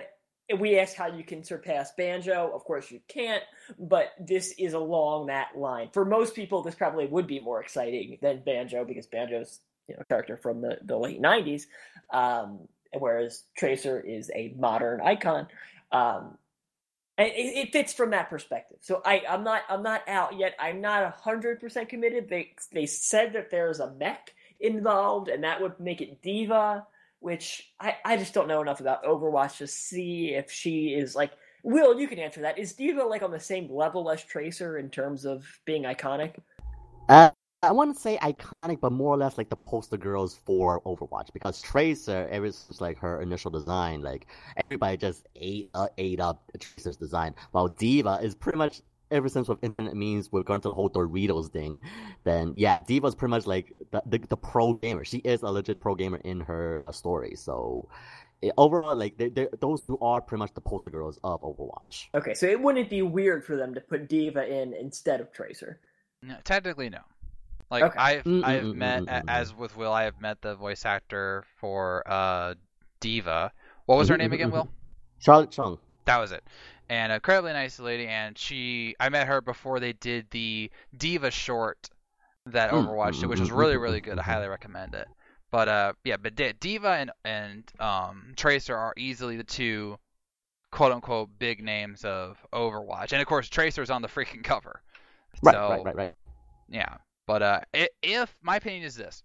we asked how you can surpass Banjo. Of course you can't, but this is along that line. For most people, this probably would be more exciting than Banjo because Banjo's, you know, a character from the, the late nineties, um, whereas Tracer is a modern icon. Um, and it, it fits from that perspective. So I, I'm not I'm not out yet. I'm not one hundred percent committed. They they said that there's a mech involved, and that would make it D.Va, which I, I just don't know enough about Overwatch to see if she is like... Will, you can answer that. Is D.Va like on the same level as Tracer in terms of being iconic? Uh, I wouldn't say iconic, but more or less like the poster girls for Overwatch. Because Tracer, ever since like her initial design, like everybody just ate, uh, ate up Tracer's design. While D.Va is pretty much... Ever since with internet memes, we're going to the whole Doritos thing, then yeah, D.Va's pretty much like the, the, the pro gamer. She is a legit pro gamer in her story. So it, overall, like they, those two are pretty much the poster girls of Overwatch. Okay, so it wouldn't be weird for them to put D.Va in instead of Tracer. No, technically no. Like Okay. I've Mm-mm-mm-mm-mm. I've met as with Will, I have met the voice actor for uh D.Va. What was her name again, Will? Charlotte Chung. That was it. And a incredibly nice lady, and she I met her before they did the D.Va short that Overwatch did, which was really, really good. I highly recommend it. But uh yeah, but D.Va and and um Tracer are easily the two quote unquote big names of Overwatch. And of course Tracer's on the freaking cover. Right, so, right, right, right. Yeah. But uh if my opinion is this,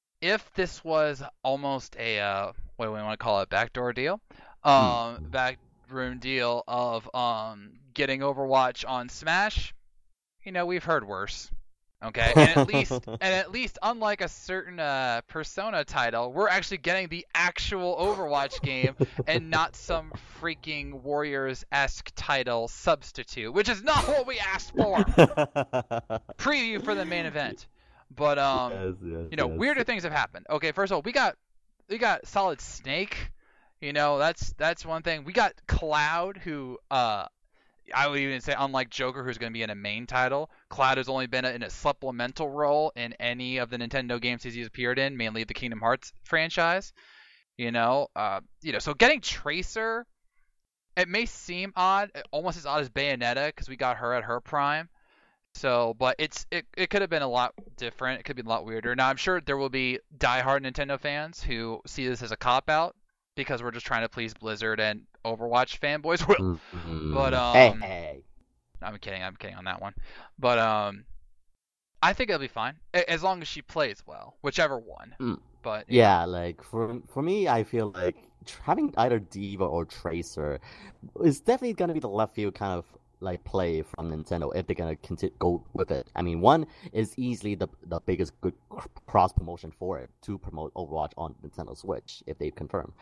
if this was almost a uh what do we want to call it, backdoor deal? Um Hmm. back room deal of um getting Overwatch on Smash, you know, we've heard worse. Okay, and at least and at least unlike a certain uh, Persona title, we're actually getting the actual Overwatch game and not some freaking Warriors-esque title substitute, which is not what we asked for. Preview for the main event, but um, yes, yes, you know, yes. weirder things have happened. Okay, first of all, we got we got Solid Snake. You know, that's that's one thing. We got Cloud, who uh, I would even say, unlike Joker, who's going to be in a main title, Cloud has only been in a supplemental role in any of the Nintendo games he's appeared in, mainly the Kingdom Hearts franchise. You know, uh, you know, so getting Tracer, it may seem odd, almost as odd as Bayonetta, because we got her at her prime. So, but it's it, it could have been a lot different. It could be a lot weirder. Now, I'm sure there will be diehard Nintendo fans who see this as a cop-out, because we're just trying to please Blizzard and Overwatch fanboys. Mm-hmm. But um, hey, hey. I'm kidding. I'm kidding on that one. But um, I think it'll be fine as long as she plays well, whichever one. Mm. But yeah, like for for me, I feel like having either D.Va or Tracer is definitely gonna be the left field kind of like play from Nintendo if they're gonna continue go with it. I mean, one is easily the the biggest good cross promotion for it to promote Overwatch on Nintendo Switch if they confirm.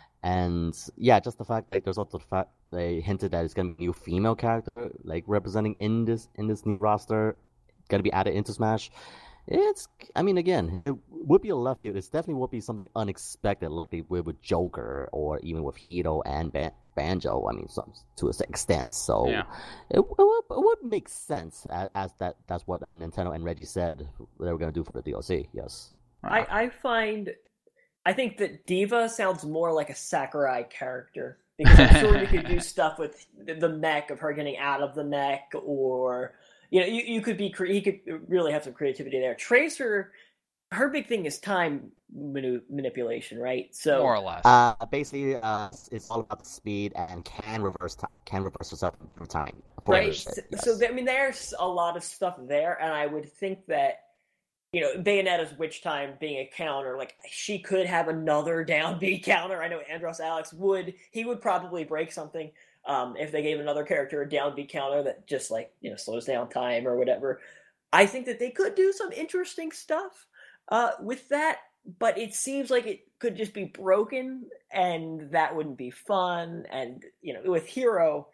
And yeah, just the fact that there's also the fact they hinted that it's gonna be a new female character like representing in this in this new roster, gonna be added into Smash. It's, I mean, again, it would be a left field. It definitely would be something unexpected, like with, with Joker or even with Hito and Ban- Banjo. I mean, some to a certain extent. So yeah. it, it, would, it would make sense as, as that. That's what Nintendo and Reggie said they were going to do for the D L C. Yes. I, I find, I think that D.Va sounds more like a Sakurai character, because I'm sure you could do stuff with the mech of her getting out of the mech, or you know, you, you could be he could really have some creativity there. Tracer, her big thing is time manu- manipulation, right? So more or less. Uh, basically, uh, it's all about the speed and can reverse time, can reverse herself through time. Right. So, So, yes. so I mean, there's a lot of stuff there, and I would think that, you know, Bayonetta's Witch Time being a counter, like, she could have another down B counter. I know Andros Alex would. He would probably break something um, if they gave another character a down B counter that just, like, you know, slows down time or whatever. I think that they could do some interesting stuff uh, with that, but it seems like it could just be broken, and that wouldn't be fun. And, you know, with Hero,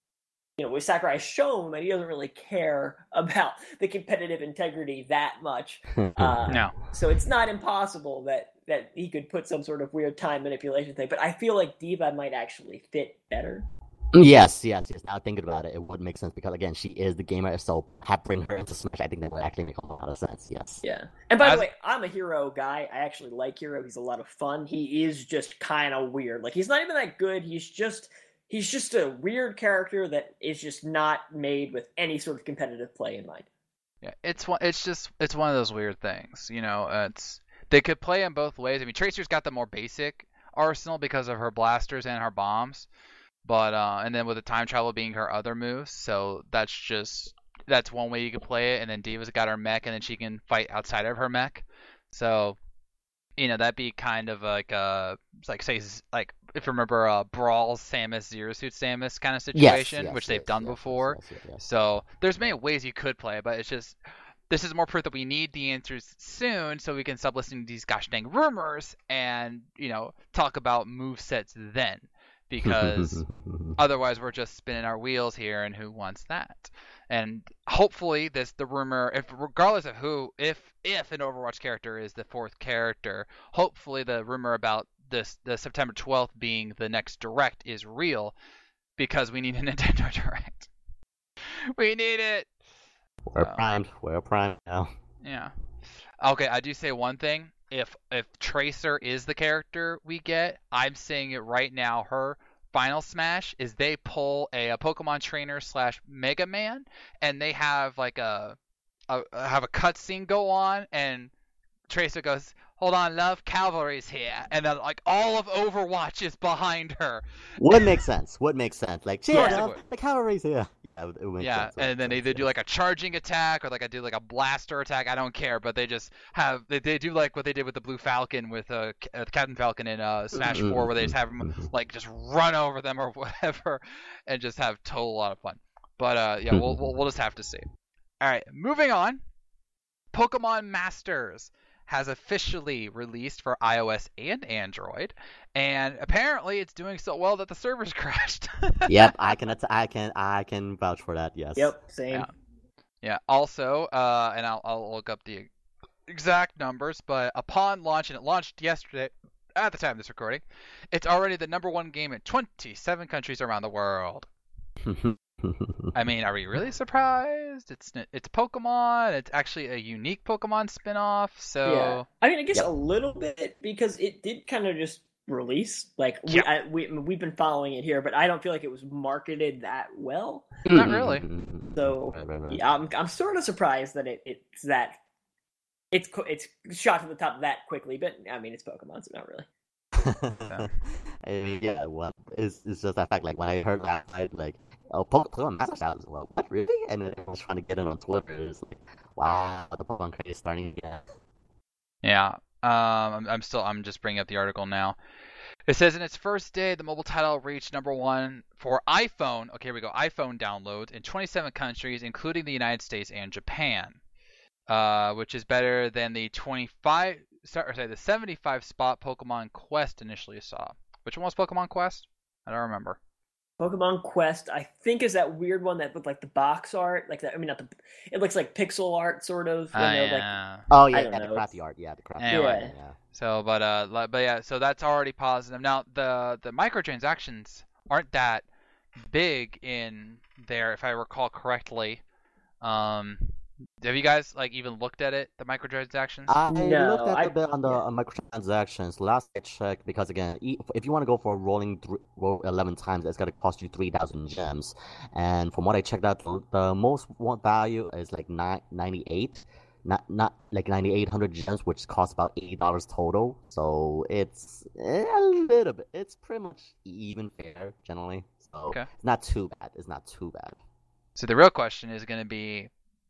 you know, with Sakurai shown that he doesn't really care about the competitive integrity that much. Uh, no. So it's not impossible that, that he could put some sort of weird time manipulation thing. But I feel like D.Va might actually fit better. Yes, yes, yes. Now thinking about it, it would make sense because again, she is the gamer, so have bring her into Smash. I think that would actually make a lot of sense. Yes. Yeah. And by As- the way, I'm a Hero guy. I actually like Hero. He's a lot of fun. He is just kind of weird. Like, he's not even that good. He's just he's just a weird character that is just not made with any sort of competitive play in mind. Yeah, it's one. It's just it's one of those weird things, you know. It's they could play in both ways. I mean, Tracer's got the more basic arsenal because of her blasters and her bombs, but uh, and then with the time travel being her other moves, so that's just that's one way you could play it. And then Diva's got her mech, and then she can fight outside of her mech. So, you know, that'd be kind of like uh like say like if you remember uh Brawl's Samus, Zero Suit Samus kind of situation, Yes, yes, which they've yes, done yes, before. yes, yes, yes. So there's many ways you could play, but it's just this is more proof that we need the answers soon, so we can stop listening to these gosh dang rumors and you know talk about move sets then, because otherwise we're just spinning our wheels here, and who wants that? And hopefully this the rumor, if regardless of who, if if an Overwatch character is the fourth character, hopefully the rumor about this the September twelfth being the next Direct is real, because we need a Nintendo Direct. We need it. We're So, primed. We're primed now. yeah. Okay, I do say one thing. If if Tracer is the character we get, I'm saying it right now. Her final smash is they pull a, a Pokemon trainer slash Mega Man, and they have like a, a have a cutscene go on, and Tracer goes, "Hold on, love, cavalry's here," and then like all of Overwatch is behind her. Would make sense. Would make sense. Like, cheer course it up, would. the cavalry's here. Yeah, it would make Yeah, sense. It would and then make they either sense, do like a charging attack or like I do like a blaster attack. I don't care, but they just have they, they do like what they did with the Blue Falcon with uh, Ca- uh Captain Falcon in uh Smash Mhm, Four, where they just have mhm, them mhm. like just run over them or whatever, and just have total lot of fun. But uh yeah, we'll we'll, we'll just have to see. All right, moving on. Pokemon Masters has officially released for iOS and Android, and apparently it's doing so well that the servers crashed. Yep, I can. att- I can. I can vouch for that. Yes. Yep, same. Yeah. Yeah. Also, uh, and I'll I'll look up the exact numbers, but upon launch, and it launched yesterday at the time of this recording, it's already the number one game in twenty-seven countries around the world. I mean, are we really surprised? It's it's Pokemon. It's actually a unique Pokemon spin-off. So Yeah, I mean, I guess Yep. a little bit because it did kind of just release. Like we, Yeah. I, we we've been following it here, but I don't feel like it was marketed that well. Not really. So Right, right, right. yeah, I'm I'm sort of surprised that it, it's that it's co- it's shot to the top that quickly. But I mean, it's Pokemon, so not really. I mean, yeah, well, it's, it's just that fact. Like when I heard that, I like, oh, Pokemon Master, I was like, what, really? And then I was trying to get it on Twitter. It's like, wow, the Pokemon craze is starting again. yeah. Um, I'm, I'm still I'm just bringing up the article now. It says in its first day, the mobile title reached number one for iPhone. Okay, here we go. iPhone downloads in twenty-seven countries, including the United States and Japan, uh, which is better than the twenty-five, sorry, sorry, the seventy-five spot Pokemon Quest initially saw. Which one was Pokemon Quest? I don't remember. Pokemon Quest, I think, is that weird one that looked like the box art, like that. I mean, not the. It looks like pixel art, sort of. Uh, when they're, like, yeah. Oh I yeah, don't yeah, know, the crafty art. Yeah, the crafty Anyway. art. Yeah. So, but uh, li- but yeah, so that's already positive. Now, the the microtransactions aren't that big in there, if I recall correctly. Um, have you guys like even looked at it, the microtransactions? I No, looked at I- a bit on the yeah. uh, microtransactions. Last I checked, because again, e- if you want to go for rolling th- roll eleven times, it's gonna cost you three thousand gems. And from what I checked out, the, the most one value is like nine ninety eight, not not like ninety eight hundred gems, which costs about eighty dollars total. So it's eh, a little bit. It's pretty much even fair generally. So Okay. it's not too bad. It's not too bad. So the real question is going to be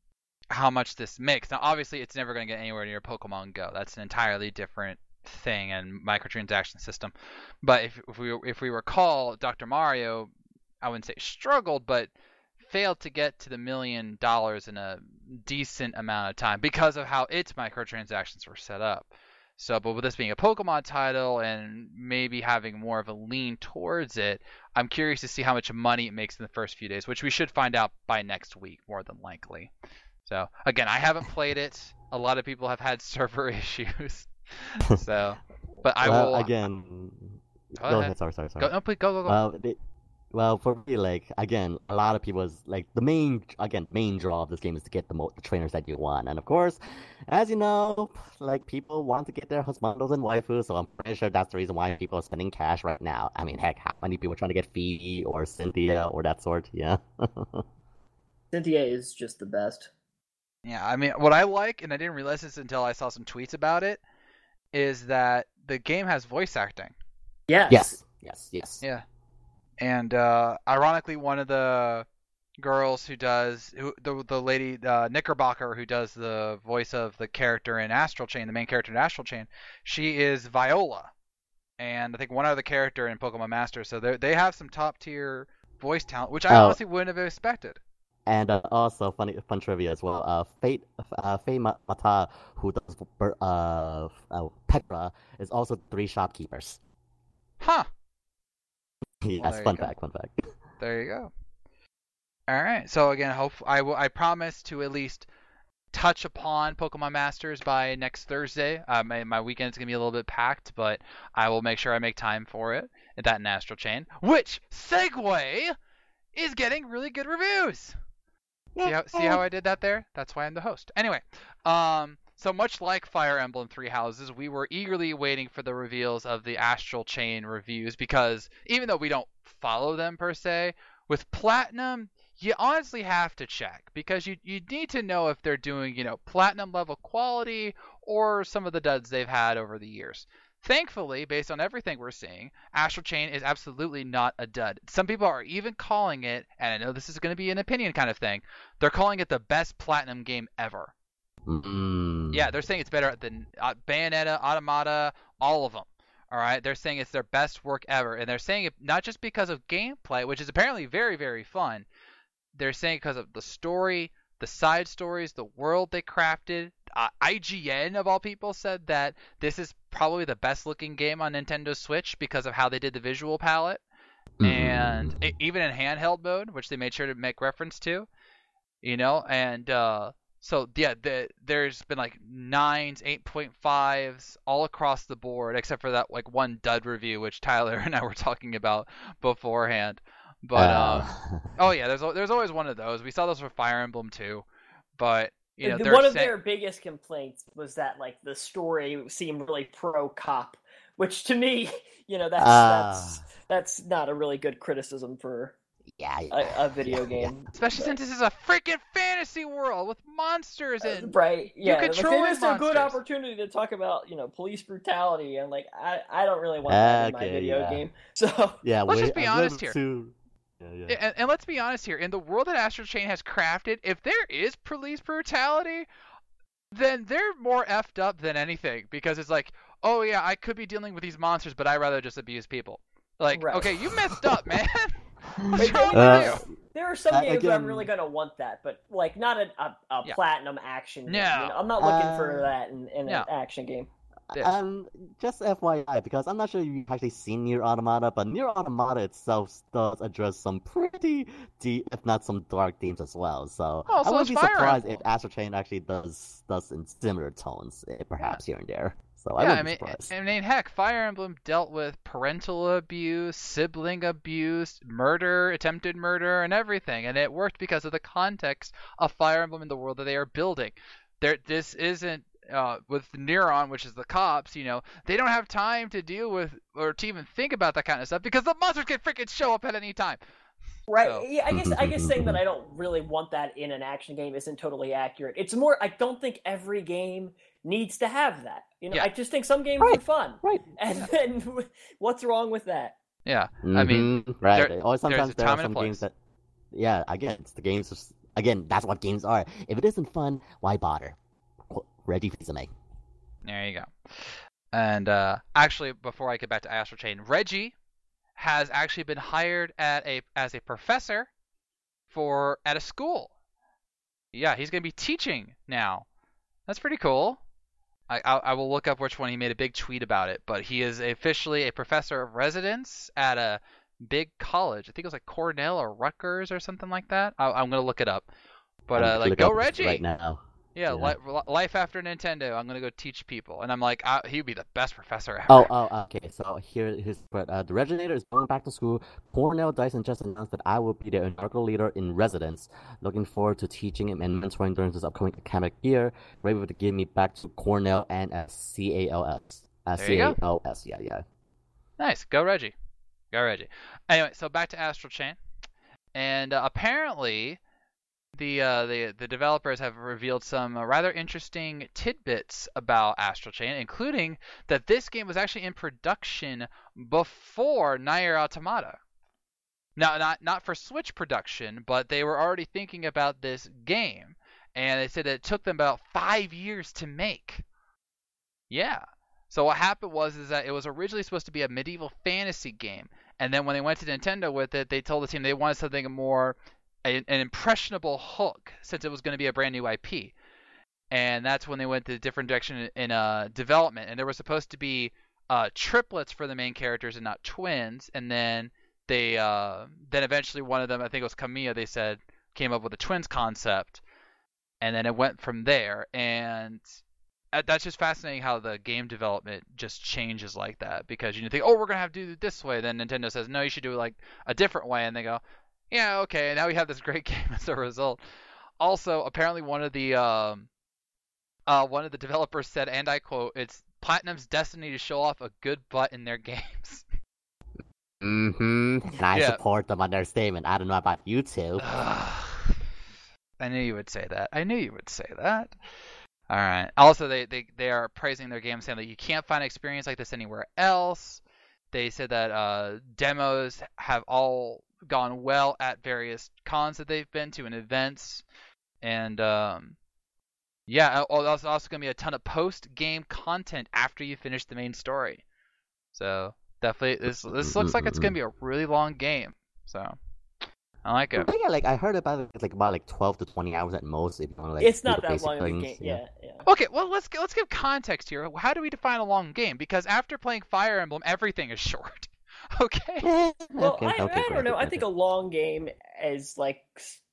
how much this makes. Now, obviously, it's never going to get anywhere near Pokemon Go. That's an entirely different thing and microtransaction system. But if, if we if we recall, Doctor Mario, I wouldn't say struggled, but failed to get to the million dollars in a decent amount of time because of how its microtransactions were set up. So, but with this being a Pokemon title and maybe having more of a lean towards it, I'm curious to see how much money it makes in the first few days, which we should find out by next week, more than likely. So, again, I haven't played it. A lot of people have had server issues. So, but I well, will. again, Go go ahead. ahead. Sorry, sorry, sorry. Go, no, please go, go, go. Well, the, Well, for me, like again, a lot of people's like the main again main draw of this game is to get the mo the trainers that you want, and of course, as you know, like people want to get their husbandos and waifus, so I'm pretty sure that's the reason why people are spending cash right now. I mean, heck, how many people are trying to get Phoebe or Cynthia or that sort? Yeah. Cynthia is just the best. Yeah, I mean, what I like, and I didn't realize this until I saw some tweets about it, is that the game has voice acting. Yes. Yes. Yes. Yes. Yeah. And uh, ironically, one of the girls who does who the the lady uh, Knickerbocker who does the voice of the character in Astral Chain, the main character in Astral Chain, she is Viola, and I think one other character in Pokemon Masters. So they they have some top tier voice talent, which I Oh. honestly wouldn't have expected. And uh, also funny fun trivia as well. Uh, Fate uh, Faye Ma- Mata, who does Bur- uh, uh Petra, is also three shopkeepers. Huh. Yes, there you fun go. fact, fun fact. There you go. All right. So again, hope I will. I promise to at least touch upon Pokemon Masters by next Thursday. Uh, my my weekend's gonna be a little bit packed, but I will make sure I make time for it. That and Astral Chain, which segue is getting really good reviews. See how see how I did that there? That's why I'm the host. Anyway, um, so much like Fire Emblem Three Houses, we were eagerly waiting for the reveals of the Astral Chain reviews because even though we don't follow them per se, with Platinum, you honestly have to check because you you need to know if they're doing, you know, Platinum level quality or some of the duds they've had over the years. Thankfully, based on everything we're seeing, Astral Chain is absolutely not a dud. Some people are even calling it, and I know this is going to be an opinion kind of thing, they're calling it the best Platinum game ever. Mm. Yeah, they're saying it's better than uh, Bayonetta, Automata, all of them. All right, they're saying it's their best work ever, and they're saying it not just because of gameplay, which is apparently very, very fun. They're saying because of the story, the side stories, the world they crafted. Uh, I G N, of all people, said that this is probably the best looking game on Nintendo Switch because of how they did the visual palette. Mm. And it, even in handheld mode, which they made sure to make reference to, you know, and uh, so yeah, the, there's been like nines, eight point fives all across the board, except for that like one dud review, which Tyler and I were talking about beforehand. But Uh, um, oh yeah, there's there's always one of those. We saw those for Fire Emblem too, but you know, The- they're one of saying- their biggest complaints was that like the story seemed really pro cop, which to me, you know, that's Ah. that's that's not a really good criticism for yeah, a, a video yeah, game. especially since this is a freaking fantasy world with monsters Uh, and right, yeah, like, controlling it is a good monsters. opportunity to talk about, you know, police brutality, and like I, I don't really want that in my Okay, video yeah. game. So yeah. Let's wait, just be a honest little here. Too... Yeah, yeah. And, and let's be honest here, in the world that Astral Chain has crafted, if there is police brutality, then they're more effed up than anything because it's like, oh yeah, I could be dealing with these monsters, but I'd rather just abuse people. Like, Right. okay, you messed up, man. What's But wrong Uh, with you? there are some Uh, games where I'm again- really gonna want that, but like not a a, a Yeah. platinum action game. No. You know, I'm not looking for Uh, that in, in no. an action game. Yes. Um, just F Y I, because I'm not sure you've actually seen Nier Automata, but Nier Automata itself does address some pretty deep, if not some dark themes as well. So Oh, I so wouldn't is be Fire surprised Emblem. if Astral Chain actually does does in similar tones, eh, perhaps here and there. So I Yeah, I wouldn't mean, be surprised. I mean, heck, Fire Emblem dealt with parental abuse, sibling abuse, murder, attempted murder, and everything, and it worked because of the context of Fire Emblem in the world that they are building. There, this isn't uh, with Neuron, which is the cops. You know, they don't have time to deal with or to even think about that kind of stuff because the monsters can freaking show up at any time. Right. So- Yeah, I guess I guess saying that I don't really want that in an action game isn't totally accurate. It's more I don't think every game needs to have that. You know, Yeah. I just think some games Right. are fun. Right. And then what's wrong with that? Yeah, I mean, Mhm, right. there- or sometimes a there time are and a some games place. that, yeah, again, it's the games. Just, again, that's what games are. If it isn't fun, why bother? Qu- Reggie Fils-Aimé. There you go. And uh, actually, before I get back to Astral Chain, Reggie has actually been hired at a as a professor for at a school. Yeah, he's going to be teaching now. That's pretty cool. I, I I will look up which one. He made a big tweet about it, but he is officially a professor of residence at a big college. I think it was like Cornell or Rutgers or something like that. I, I'm going to look it up. But I'm uh, like, looking go up this Reggie! right now. Yeah, Yeah. li- life after Nintendo. I'm gonna go teach people, and I'm like, I, he'd be the best professor ever. Oh, oh, okay. So here, here's but uh, the Reginator is going back to school. Cornell Dyson just announced that I will be their inaugural leader in residence. Looking forward to teaching him and mentoring during this upcoming academic year. Grateful to give me back to Cornell and as C A L S. Uh, There you go. C A L S, yeah, yeah. Nice, go Reggie, go Reggie. Anyway, so back to Astral Chain, and uh, apparently. The, uh, the the developers have revealed some uh, rather interesting tidbits about Astral Chain, including that this game was actually in production before Nier Automata. Now, not not for Switch production, but they were already thinking about this game, and they said that it took them about five years to make. Yeah. So what happened was is that it was originally supposed to be a medieval fantasy game, and then when they went to Nintendo with it, they told the team they wanted something more an impressionable hook since it was going to be a brand new I P, and that's when they went to a different direction in, in uh, development. And there were supposed to be uh, triplets for the main characters and not twins. And then they uh, then eventually one of them, I think it was Kamiya, they said came up with a twins concept, and then it went from there. And that's just fascinating how the game development just changes like that, because you think, oh, we're gonna have to do it this way, then Nintendo says no, you should do it like a different way, and they go, yeah, okay, and now we have this great game as a result. Also, apparently one of the um, uh, one of the developers said, and I quote, "It's Platinum's destiny to show off a good butt in their games." Mm-hmm. And I Yeah. support them on their statement. I don't know about you two. I knew you would say that. I knew you would say that. All right. Also, they, they, they are praising their game, saying that you can't find an experience like this anywhere else. They said that uh, demos have all gone well at various cons that they've been to and events, and um, yeah, oh, there's also going to be a ton of post-game content after you finish the main story. So definitely, this this looks like it's going to be a really long game. So I like it. Yeah, like I heard about it, it's like about like twelve to twenty hours at most. If you want to, like, It's do not the that basic long of a things, game. yeah. Yeah, yeah. Okay, well let's g- let's give context here. How do we define a long game? Because after playing Fire Emblem, everything is short. Okay. Eh, Well, okay, I, okay, I don't granted, know. I think a granted. long game is like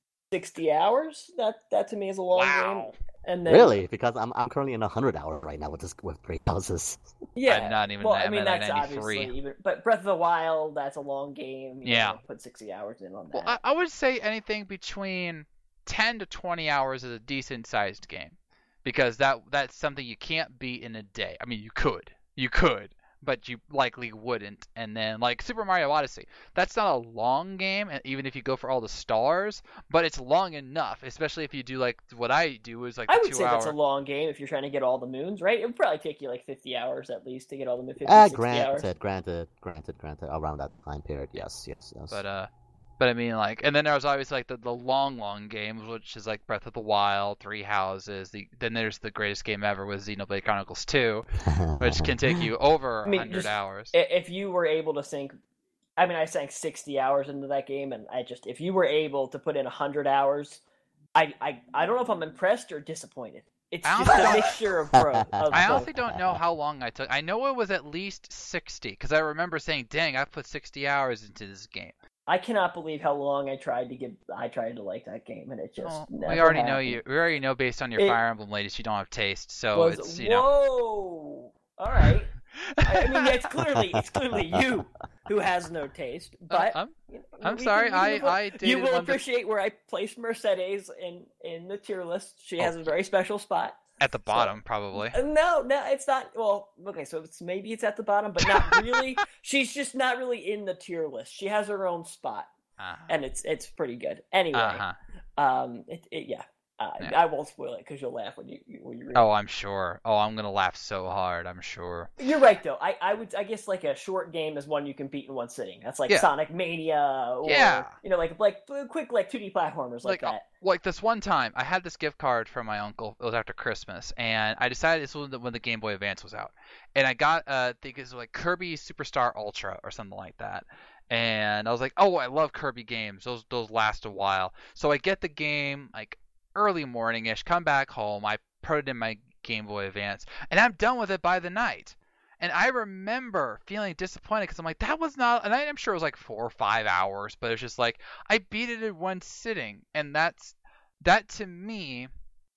sixty hours. That that to me is a long Wow. game. And then, Really, because I'm I'm currently in a hundred hour right now with this with three houses. Yeah. I'm not even. Well, I'm I mean at that's ninety-three. obviously even, but Breath of the Wild, that's a long game. You Yeah. know, put sixty hours in on that. Well, I, I would say anything between ten to twenty hours is a decent sized game, because that that's something you can't beat in a day. I mean, you could, you could, but you likely wouldn't. And then like Super Mario Odyssey, that's not a long game, and even if you go for all the stars, but it's long enough, especially if you do like what I do is like the I would two say hour. that's a long game if you're trying to get all the moons, right? It would probably take you like fifty hours at least to get all the fifty, Ah, sixty hours. granted, granted, granted, granted. Around that time period, yes, yes, yes. But uh, but I mean like, and then there was always like the, the long long games, which is like Breath of the Wild, Three Houses. The then there's the greatest game ever with Xenoblade Chronicles two, which can take you over I mean, a hundred just- hours. I- If you were able to sink, I mean, I sank sixty hours into that game, and I just, if you were able to put in one hundred hours, I, I, I don't know if I'm impressed or disappointed. It's I just a honestly mixture of both. Of I both. honestly don't know how long I took. I know it was at least sixty, because I remember saying, "Dang, I put sixty hours into this game." I cannot believe how long I tried to get. I tried to like that game, and it just Well, never we already know happened. you. We already know based on your It- Fire Emblem ladies, you don't have taste. So Was, it's you know. whoa! All right. I, I mean, it's clearly it's clearly you who has no taste. But I'm, you know, I'm we sorry, can- we can- I- I You dated will one that- appreciate where I placed Mercedes in in the tier list. She has Oh. a very special spot. at the bottom probably. Uh, No, no, it's not. Well, okay, so it's maybe it's at the bottom, but not really. She's just not really in the tier list. She has her own spot, Uh and it's it's pretty good. Anyway, huh. um, it, it yeah. Uh, Yeah. I won't spoil it because you'll laugh when you when you read. Oh, I'm sure. Oh, I'm gonna laugh so hard. I'm sure. You're right though. I, I would I guess like a short game is one you can beat in one sitting. That's like Yeah. Sonic Mania or Yeah. you know like like quick like two D platformers like, Like, that. Like this one time, I had this gift card from my uncle. It was after Christmas, and I decided this was when the Game Boy Advance was out, and I got uh, I think it was like Kirby Superstar Ultra or something like that. And I was like, oh, I love Kirby games. Those those last a while. So I get the game like early morning-ish, come back home, I put it in my Game Boy Advance, and I'm done with it by the night. And I remember feeling disappointed because I'm like, that was not, and I'm sure it was like four or five hours, but it's just like, I beat it in one sitting. And that's, that to me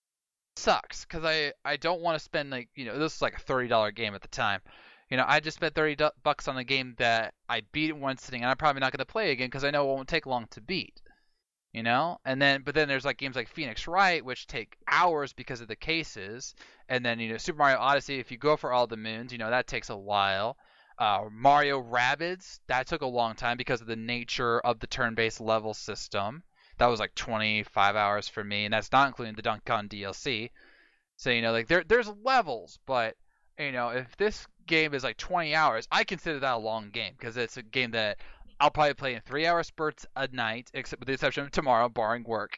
sucks because I I don't want to spend like you know this is like a thirty dollar game at the time. You know, I just spent thirty bucks on a game that I beat in one sitting, and I'm probably not going to play again because I know it won't take long to beat. You know, and then but then there's like games like Phoenix Wright which take hours because of the cases, and then you know Super Mario Odyssey, if you go for all the moons, you know that takes a while. Uh, Mario Rabbids, that took a long time because of the nature of the turn-based level system. That was like twenty-five hours for me, and that's not including the Donkey Kong D L C. So you know, like there there's levels, but you know if this game is like twenty hours, I consider that a long game because it's a game that I'll probably play in three-hour spurts a night, except with the exception of tomorrow, barring work.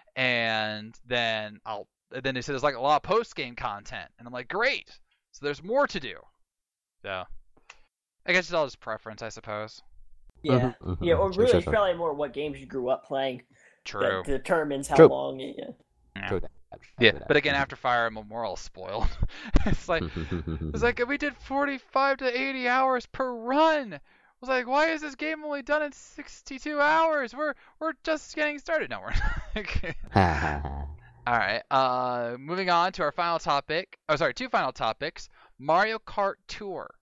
And then I'll then they said there's like a lot of post-game content, and I'm like, great. So there's more to do. So I guess it's all just preference, I suppose. Yeah, Mhm, mhm. yeah, or Sure, really, sure, it's sure. probably more what games you grew up playing True. that determines how True. long. Yeah. Yeah. True that. True Yeah, that. but again, after Fire Emblem, we're all spoiled. it's like it's like we did forty-five to eighty hours per run. I was like, why is this game only done in sixty-two hours? We're we're just getting started. No, we're not. All right. Uh, moving on to our final topic. Oh, sorry, two final topics. Mario Kart Tour.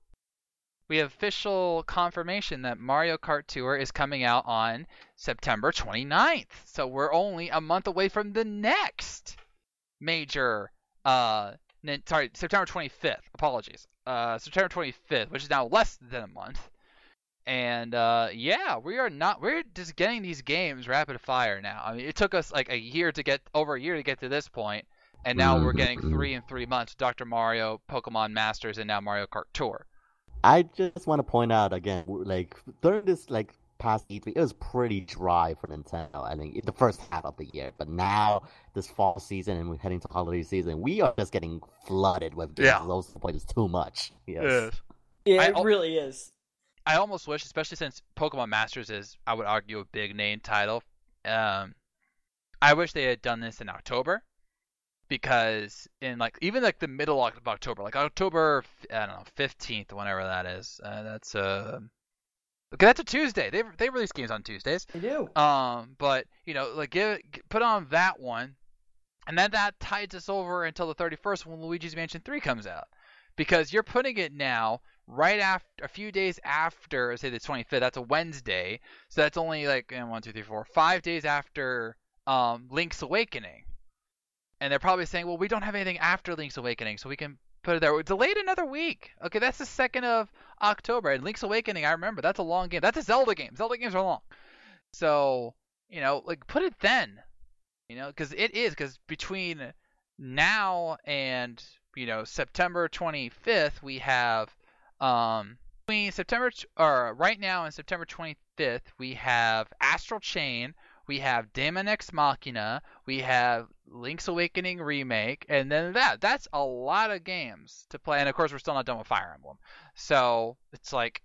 We have official confirmation that Mario Kart Tour is coming out on September twenty-ninth. So we're only a month away from the next major. Uh, sorry, September twenty-fifth. Apologies. Uh, September twenty-fifth, which is now less than a month. And uh, yeah, we are not. We're just getting these games rapid fire now. I mean, it took us like a year to get over a year to get to this point, and now we're getting three in three months: Doctor Mario, Pokemon Masters, and now Mario Kart Tour. I just want to point out again, like during this like past E three, it was pretty dry for Nintendo. I think the first half of the year, but now this fall season and we're heading to holiday season, we are just getting flooded with games. Yeah. Those point is too much. Yes. Yes. Yeah, I it al- really is. I almost wish, especially since Pokemon Masters is, I would argue, a big name title. Um, I wish they had done this in October, because in like even like the middle of October, like October, I don't know, fifteenth, whenever that is. Uh, that's uh, okay, that's a Tuesday. They they release games on Tuesdays. They do. Um, but you know, like give put on that one, and then that tides us over until the thirty-first when Luigi's Mansion three comes out, because you're putting it now right after a few days after, say the twenty-fifth. That's a Wednesday, so that's only like eh, one, two, three, four, five days after um Link's Awakening, and they're probably saying, well, we don't have anything after Link's Awakening, so we can put it there. We're delayed another week. Okay, that's the second of October, and Link's Awakening, I remember that's a long game. That's a Zelda game. Zelda games are long, so you know, like put it then. You know, because it is because between now and you know September twenty-fifth, we have um between September t- or right now and September twenty-fifth, we have Astral Chain, we have Daemon X Machina, we have Link's Awakening remake, and then that that's a lot of games to play. And of course, we're still not done with Fire Emblem, so it's like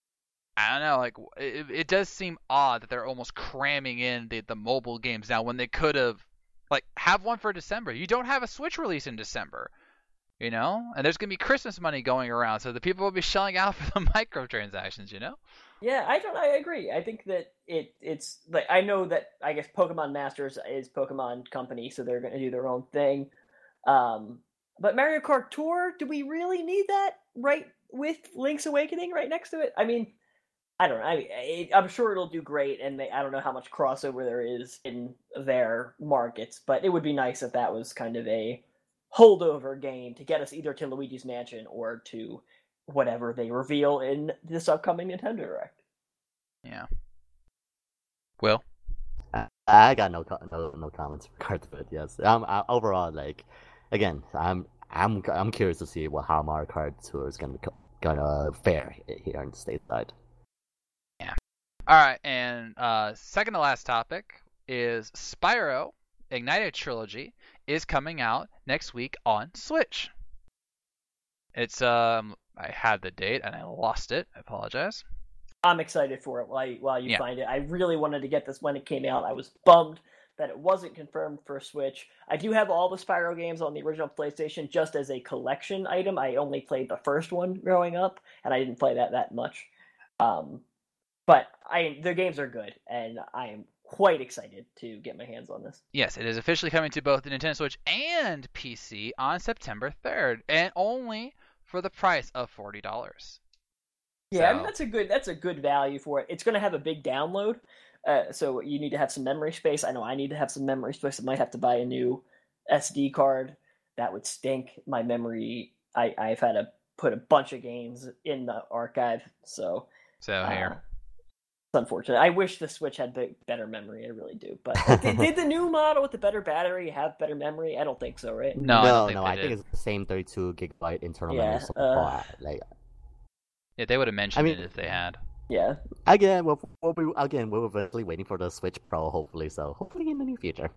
I don't know, like it, it does seem odd that they're almost cramming in the, the mobile games now when they could have, like, have one for December. You don't have a Switch release in December, you know, and there's gonna be Christmas money going around, so the people will be shelling out for the microtransactions, you know. Yeah, I don't. I agree. I think that it. It's like I know that I guess Pokemon Masters is Pokemon Company, so they're going to do their own thing. Um, but Mario Kart Tour, do we really need that right with Link's Awakening right next to it? I mean, I don't know. I, I, I'm sure it'll do great, and they, I don't know how much crossover there is in their markets, but it would be nice if that was kind of a holdover game to get us either to Luigi's Mansion or to whatever they reveal in this upcoming Nintendo Direct. Yeah. Will? I, I got no, co- no no comments in regards to it. Yes. Um. I, overall, like, again, I'm I'm I'm curious to see what how Mario Kart Tour is gonna co- gonna fare here on the stateside. All right, and uh, second to last topic is Spyro Ignited Trilogy is coming out next week on Switch. It's um, I had the date and I lost it. I apologize. I'm excited for it while you, while you Yeah. find it. I really wanted to get this when it came out. I was bummed that it wasn't confirmed for Switch. I do have all the Spyro games on the original PlayStation just as a collection item. I only played the first one growing up, and I didn't play that that much. Um, but I their games are good, and I am quite excited to get my hands on this. Yes, it is officially coming to both the Nintendo Switch and P C on September third, and only for the price of forty dollars. Yeah, so, I mean, that's a good that's a good value for it. It's going to have a big download, uh, so you need to have some memory space. I know I need to have some memory space. I might have to buy a new S D card. That would stink. My memory, I, I've had to put a bunch of games in the archive, so so here. Uh, it's unfortunate. I wish the Switch had big, better memory. I really do. But did, did the new model with the better battery have better memory? I don't think so, right? No, no, I don't think no. they I did. think it's the same thirty-two gigabyte internal Yeah, memory so uh, far. Like, Yeah, they would have mentioned I mean- it if they had. Yeah. again, we'll, we'll be again we're eventually waiting for the Switch Pro, hopefully. So hopefully in the near future.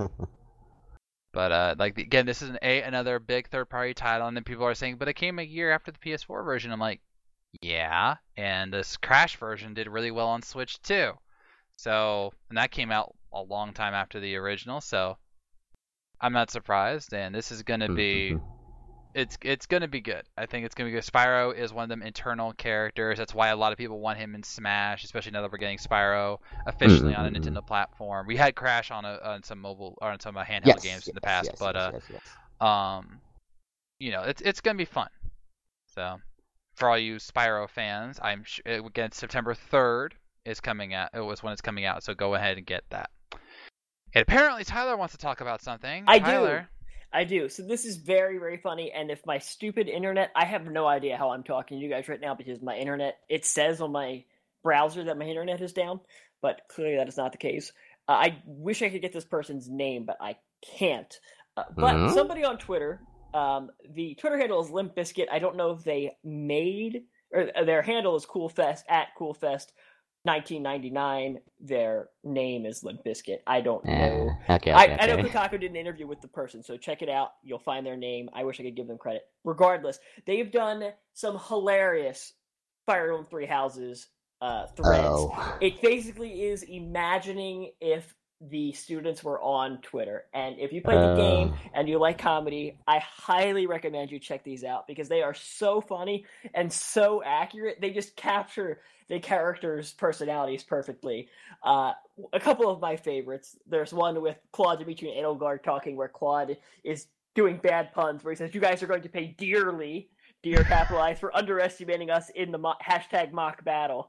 But uh, like again, this is an a another big third-party title, and then people are saying, but it came a year after the P S four version. I'm like, yeah, and this Crash version did really well on Switch too. So, and that came out a long time after the original, so I'm not surprised. And this is gonna be, it's it's gonna be good. I think it's gonna be good. Spyro is one of them internal characters. That's why a lot of people want him in Smash, especially now that we're getting Spyro officially on a Mhm. Nintendo platform. We had Crash on a on some mobile or on some uh, handheld yes, games in the yes, past, yes, but yes, uh, yes, yes. um, you know, it's it's gonna be fun. So, for all you Spyro fans, I'm sh- again September third is coming out. It was when it's coming out, so go ahead and get that. And apparently Tyler wants to talk about something. I do. Tyler. I do. So this is very, very funny. And if my stupid internet, I have no idea how I'm talking to you guys right now because my internet, it says on my browser that my internet is down, but clearly that is not the case. Uh, I wish I could get this person's name, but I can't. Uh, but Mhm. somebody on Twitter, um, the Twitter handle is Limp Bizkit. I don't know if they made, or their handle is CoolFest, at CoolFest nineteen ninety-nine. Their name is Limp Bizkit. I don't know. Eh, okay, okay, I, I know okay. Kotaku did an interview with the person, so check it out. You'll find their name. I wish I could give them credit. Regardless, they've done some hilarious Fire Emblem Three Houses uh, threads. Oh. It basically is imagining if the students were on Twitter. And if you play the Uh. game and you like comedy, I highly recommend you check these out because they are so funny and so accurate. They just capture the characters' personalities perfectly. Uh, a couple of my favorites. There's one with Claude, Dimitri, and Edelgard talking where Claude is doing bad puns where he says, "You guys are going to pay dearly," dear capitalized, for underestimating us in the mo- hashtag mock battle.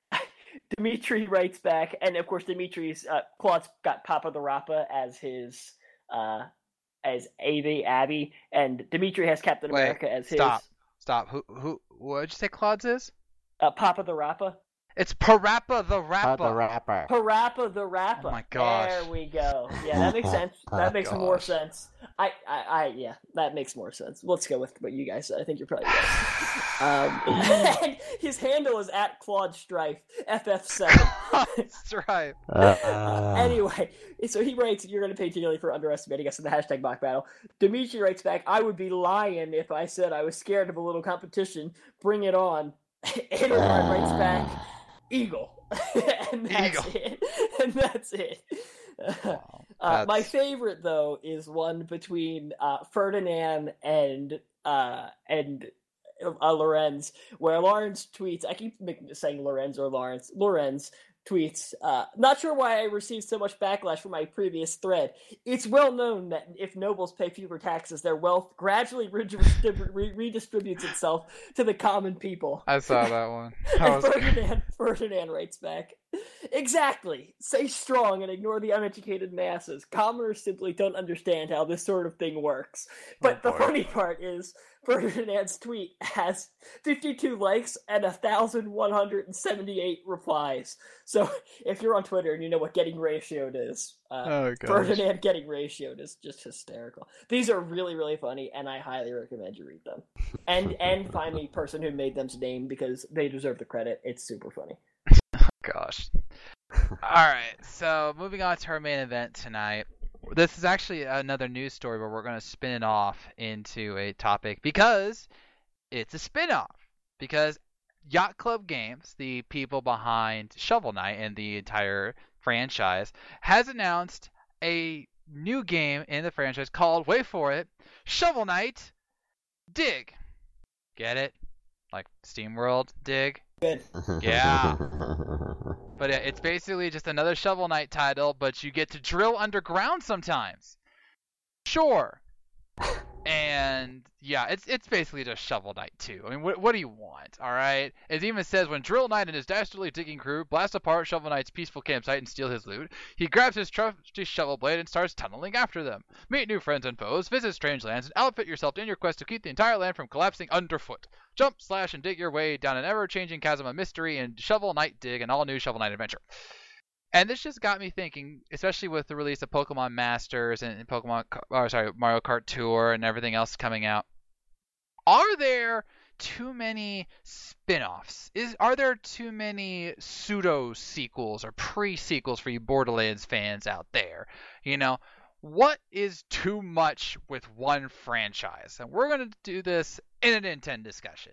Dimitri writes back, and of course Dimitri's uh, Claude's got Papa the Rappa as his uh, as Abby Abby, and Dimitri has Captain Wait, America as stop. his Stop. Who who? What did you say? Claude's is? uh, Papa the Rappa. It's Parappa the How the Rappa. rapper. Parappa the Rappa. Oh my gosh. There we go. Yeah, that makes sense. That makes more Gosh. sense. I, I, I, yeah, that makes more sense. Let's go with what you guys said. I think you're probably right. Um, and his handle is at Claude Strife, F F seven. That's right. Uh, Anyway, so he writes, "You're going to pay dearly for underestimating us in the hashtag mock battle." Dimitri writes back, "I would be lying if I said I was scared of a little competition. Bring it on." Edelgard writes back, "Eagle." and that's Eagle. it. And that's it. Wow, Uh, my that's- favorite though is one between uh, Ferdinand and uh, and uh, Lorenz, where Lawrence tweets. I keep making, saying Lorenz or Lawrence. Lorenz tweets. Uh, Not sure why I received so much backlash for my previous thread. It's well known that if nobles pay fewer taxes, their wealth gradually redistrib- re- redistributes itself to the common people. I saw that one. That And was Ferdinand, Ferdinand writes back, "Exactly. Say strong and ignore the uneducated masses. Commoners simply don't understand how this sort of thing works." But Oh, the boy. funny part is, Ferdinand's tweet has fifty-two likes and one thousand one hundred seventy-eight replies. So if you're on Twitter and you know what getting ratioed is, uh, Oh gosh. Ferdinand getting ratioed is just hysterical. These are really, really funny, and I highly recommend you read them. And and find the person who made them's name because they deserve the credit. It's super funny. Gosh. Alright, so moving on to our main event tonight. This is actually another news story where we're going to spin it off into a topic because it's a spin-off. Because Yacht Club Games, the people behind Shovel Knight and the entire franchise, has announced a new game in the franchise called, wait for it, Shovel Knight Dig. Get it? Like SteamWorld Dig? Good. Yeah. But yeah, it's basically just another Shovel Knight title, but you get to drill underground sometimes. Sure. And yeah, it's it's basically just Shovel Knight two. I mean, what what do you want? All right. It even says when Drill Knight and his dastardly digging crew blast apart Shovel Knight's peaceful campsite and steal his loot, he grabs his trusty shovel blade and starts tunneling after them. Meet new friends and foes, visit strange lands, and outfit yourself in your quest to keep the entire land from collapsing underfoot. Jump, slash, and dig your way down an ever-changing chasm of mystery in Shovel Knight Dig, an all-new Shovel Knight adventure. And this just got me thinking, especially with the release of Pokemon Masters and Pokemon, or sorry, Mario Kart Tour and everything else coming out. Are there too many spin-offs? Is are there too many pseudo sequels or pre-sequels for you Borderlands fans out there? You know, what is too much with one franchise? And we're going to do this in a Nintendo discussion.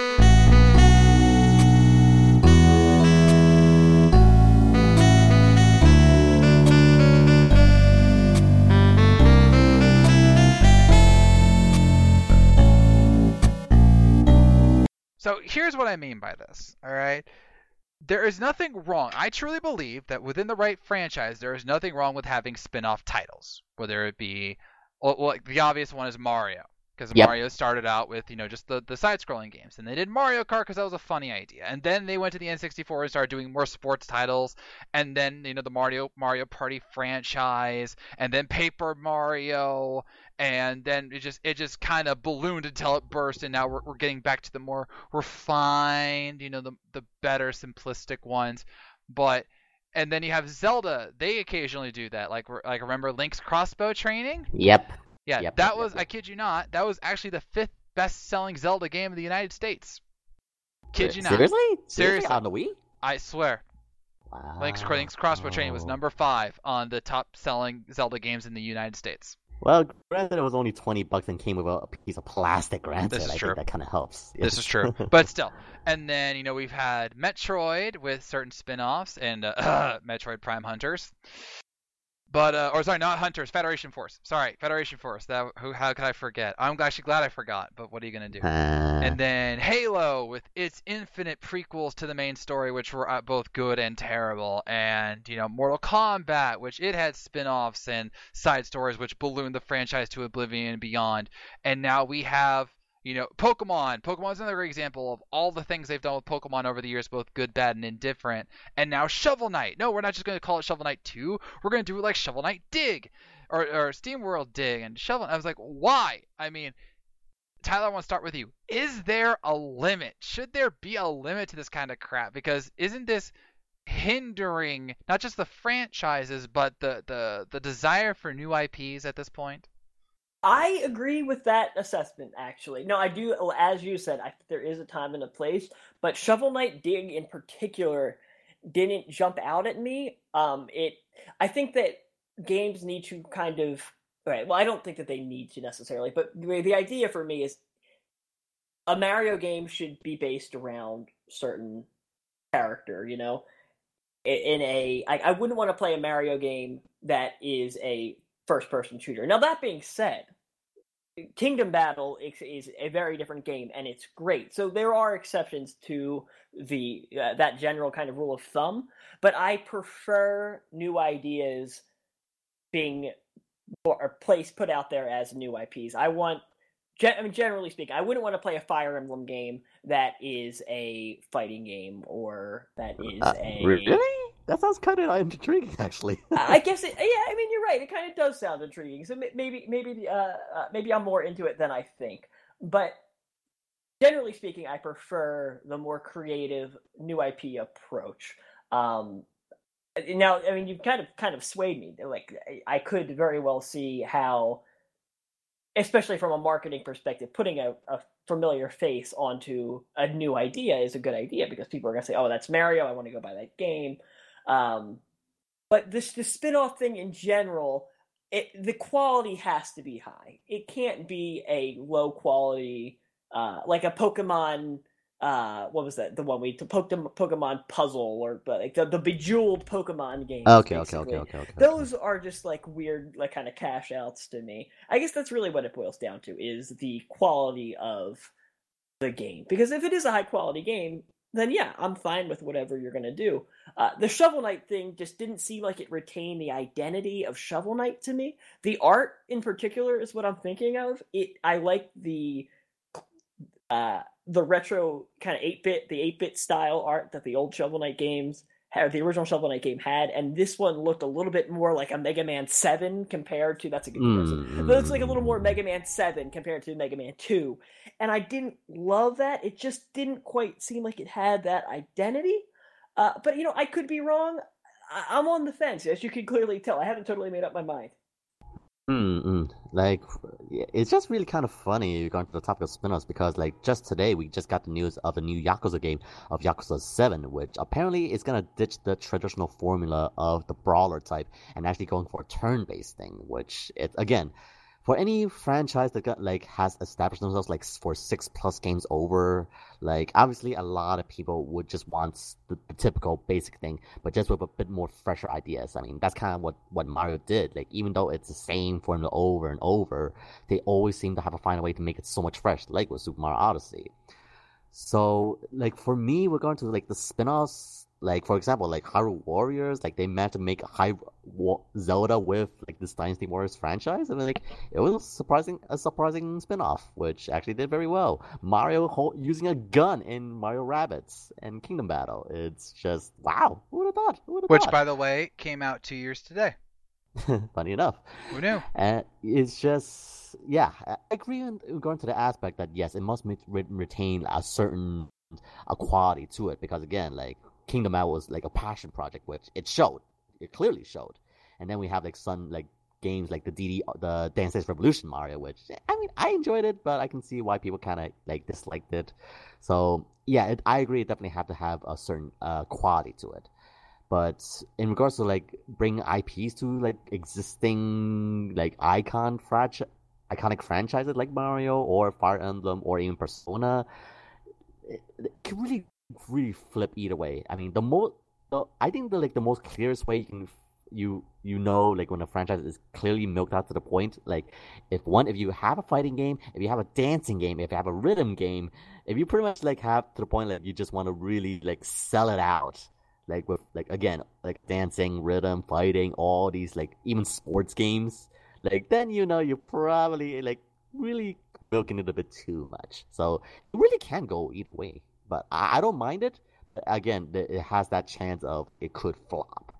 So here's what I mean by this, all right? There is nothing wrong. I truly believe that within the right franchise, there is nothing wrong with having spin-off titles, whether it be, well, like the obvious one is Mario, because Yep. Mario started out with, you know, just the, the side-scrolling games, and they did Mario Kart because that was a funny idea, and then they went to the N sixty-four and started doing more sports titles, and then, you know, the Mario Mario Party franchise, and then Paper Mario, and then it just it just kind of ballooned until it burst, and now we're we're getting back to the more refined, you know, the the better simplistic ones. But and then you have Zelda. They occasionally do that. Like like remember Link's crossbow training? Yep. Yeah, Yep, that yep, was yep. I kid you not. That was actually the fifth best-selling Zelda game in the United States. Kid you not. Seriously? Seriously. On the Wii? I swear. Wow. Link's, Link's crossbow training was number five on the top-selling Zelda games in the United States. Well, granted, it was only twenty bucks and came with a piece of plastic. Granted, This is I true. think that kind of helps. This is true, but still. And then, you know, we've had Metroid with certain spin-offs and uh, Metroid Prime Hunters. But, uh, or sorry, not Hunters, Federation Force. Sorry, Federation Force. That who? How could I forget? I'm actually glad I forgot, but what are you going to do? Uh, And then Halo with its infinite prequels to the main story, which were uh, both good and terrible. And, you know, Mortal Kombat, which it had spin-offs and side stories, which ballooned the franchise to oblivion and beyond. And now we have, you know, Pokemon. Pokemon's another great example of all the things they've done with Pokemon over the years, both good, bad, and indifferent. And now Shovel Knight. No, we're not just going to call it Shovel Knight two. We're going to do it like Shovel Knight Dig or, or SteamWorld Dig and Shovel. I was like, why? I mean, Tyler, I want to start with you. Is there a limit? Should there be a limit to this kind of crap? Because isn't this hindering not just the franchises, but the, the, the desire for new I Ps at this point? I agree with that assessment, actually. No, I do, as you said, I think there is a time and a place, but Shovel Knight Dig in particular didn't jump out at me. Um, it, I think that games need to kind of, right, well, I don't think that they need to necessarily, but the, the idea for me is a Mario game should be based around certain character, you know? In a, I, I wouldn't want to play a Mario game that is a first-person shooter. Now, that being said, Kingdom Battle is, is a very different game, and it's great. So there are exceptions to the uh, that general kind of rule of thumb, but I prefer new ideas being or placed put out there as new I Ps. I want, I mean, generally speaking, I wouldn't want to play a Fire Emblem game that is a fighting game or that is uh, a really? That sounds kind of intriguing, actually. I guess it. Yeah, I mean, you're right. It kind of does sound intriguing. So maybe, maybe, uh, uh, maybe I'm more into it than I think. But generally speaking, I prefer the more creative new I P approach. Um, now, I mean, you've kind of, kind of swayed me. Like, I could very well see how, especially from a marketing perspective, putting a, a familiar face onto a new idea is a good idea because people are going to say, "Oh, that's Mario. I want to go buy that game." Um, but this the spin-off thing in general, it, the quality has to be high. It can't be a low quality, uh, like a Pokemon. Uh, what was that? The one we to Pokemon Pokemon Puzzle or like the, the Bejeweled Pokemon games. Okay, okay, basically. okay, okay, okay. Those are just like weird, like kind of cash outs to me. I guess that's really what it boils down to: is the quality of the game. Because if it is a high quality game, then yeah, I'm fine with whatever you're gonna do. Uh, the Shovel Knight thing just didn't seem like it retained the identity of Shovel Knight to me. The art, in particular, is what I'm thinking of. It, I like the uh, the retro kind of eight bit, the eight bit style art that the old Shovel Knight games had, the original Shovel Knight game had, and this one looked a little bit more like a Mega Man seven compared to, that's a good comparison. Mm. It looks like a little more Mega Man seven compared to Mega Man two. And I didn't love that. It just didn't quite seem like it had that identity. Uh, but, you know, I could be wrong. I- I'm on the fence, as you can clearly tell. I haven't totally made up my mind. Mm-mm. Like, yeah, it's just really kind of funny going to the topic of spin-offs because, like, just today we just got the news of a new Yakuza game of Yakuza seven, which apparently is gonna ditch the traditional formula of the brawler type and actually going for a turn-based thing, which, it, again, for any franchise that got, like, has established themselves, like, for six plus games over, like, obviously a lot of people would just want the, the typical basic thing, but just with a bit more fresher ideas. I mean, that's kind of what, what Mario did. Like, even though it's the same formula over and over, they always seem to have to find a way to make it so much fresh, like with Super Mario Odyssey. So, like, for me, we're going to, like, the spin-offs, like, for example, like, Hyrule Warriors, like, they managed to make Hy- Wa- Zelda with, like, this Dynasty Warriors franchise, and, like, it was surprising, a surprising spin-off, which actually did very well. Mario ho- using a gun in Mario Rabbids and Kingdom Battle. It's just, wow, who would have thought? Who would have Which, thought? by the way, came out two years today. Funny enough. Who knew? And it's just, yeah, I agree on going to the aspect that, yes, it must re- retain a certain a quality to it, because, again, like, Kingdom Battle was like a passion project, which it showed. It clearly showed. And then we have like some like games like the D D, the Dance Dance Revolution Mario, which I mean I enjoyed it, but I can see why people kind of like disliked it. So yeah, it, I agree. It definitely have to have a certain uh, quality to it. But in regards to like bringing I Ps to like existing like icon franchise, iconic franchises like Mario or Fire Emblem or even Persona, it, it can really really flip either way. I mean, the most, the, I think the like the most clearest way you can you you know like when a franchise is clearly milked out to the point. Like if one, if you have a fighting game, if you have a dancing game, if you have a rhythm game, if you pretty much like have to the point like you just want to really like sell it out, like with like again like dancing, rhythm, fighting, all these like even sports games, like then you know you're probably like really milking it a bit too much. So it really can go either way. But I, I don't mind it. But again, it has that chance of it could flop.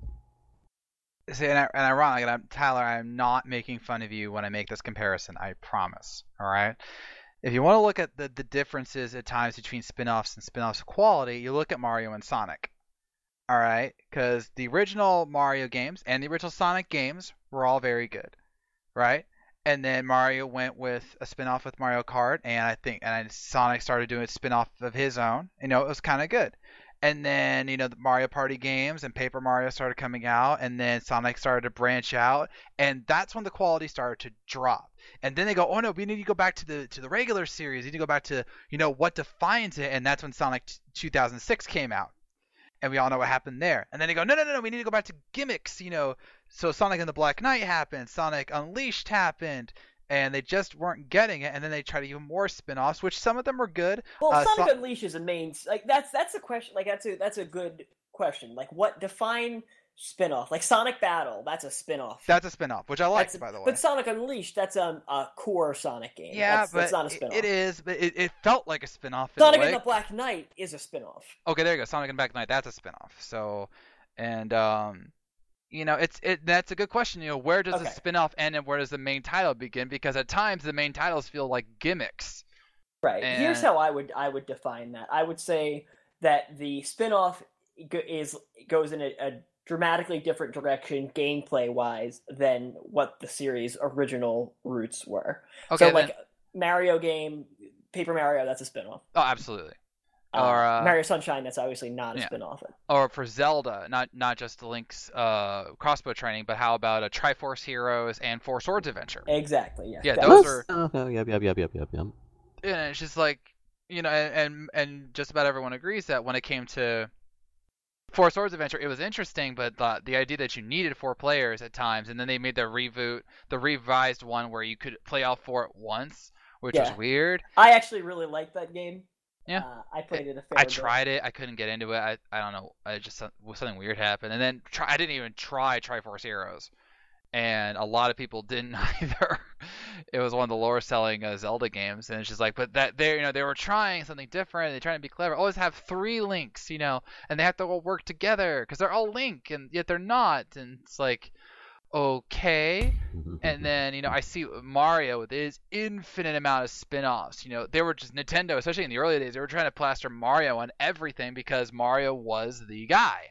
See, and, I, and ironic, and I'm, Tyler, I'm not making fun of you when I make this comparison. I promise. All right. If you want to look at the, the differences at times between spin-offs and spin-offs quality, you look at Mario and Sonic. All right, because the original Mario games and the original Sonic games were all very good, right? And then Mario went with a spin-off with Mario Kart, and I think and Sonic started doing a spin-off of his own. You know, it was kind of good. And then, you know, the Mario Party games and Paper Mario started coming out, and then Sonic started to branch out, and that's when the quality started to drop. And then they go, oh no, we need to go back to the to the regular series. We need to go back to, you know, what defines it, and that's when Sonic two thousand six came out. And we all know what happened there. And then they go, no, no, no, no, we need to go back to gimmicks, you know. So Sonic and the Black Knight happened, Sonic Unleashed happened, and they just weren't getting it. And then they try to do more spin-offs, which some of them were good. Well, uh, Sonic so- Unleashed is a main, like that's that's a question, like that's a that's a good question. Like what define spin-off? Like Sonic Battle, that's a spin-off. That's a spin-off, which I like, That's a- by the way. But Sonic Unleashed, that's a, a core Sonic game. Yeah, that's, but that's not a it- spin-off. it is, but it, it felt like a spin-off. in a Sonic way. and the Black Knight is a spin-off. Okay, there you go. Sonic and Black Knight, that's a spin-off. So, and um, you know, it's it that's a good question. You know, where does Okay. the spin-off end and where does the main title begin? Because at times the main titles feel like gimmicks. Right. And- Here's how I would I would define that. I would say that the spin-off go- is goes in a, a dramatically different direction gameplay wise than what the series' original roots were. Okay, so like then- Mario game, Paper Mario, that's a spin-off. Oh, absolutely. Uh, Or, uh, Mario Sunshine, that's obviously not a yeah. spin-off. Or for Zelda, not not just Link's uh, crossbow training, but how about a Triforce Heroes and Four Swords Adventure? Exactly. Yeah. Yeah, That- those are. Uh, yep, yep, yep, yep, yep, yep. And it's just like, you know, and, and and just about everyone agrees that when it came to Four Swords Adventure, it was interesting, but the the idea that you needed four players at times, and then they made the reboot, the revised one where you could play all four at once, which Yeah. was weird. I actually really like that game. Yeah. Uh, I played it a fair I bit. tried it. I couldn't get into it. I, I don't know. I just something weird happened, and then try, I didn't even try Triforce Heroes, and a lot of people didn't either. It was one of the lower selling uh, Zelda games, and it's just like, but that they you know they were trying something different. They're trying to be clever. Always have three links, you know, and they have to all work together because they're all Link, and yet they're not. And it's like, okay. And then, you know, I see Mario with his infinite amount of spin-offs. You know, they were just Nintendo, especially in the early days, they were trying to plaster Mario on everything because Mario was the guy.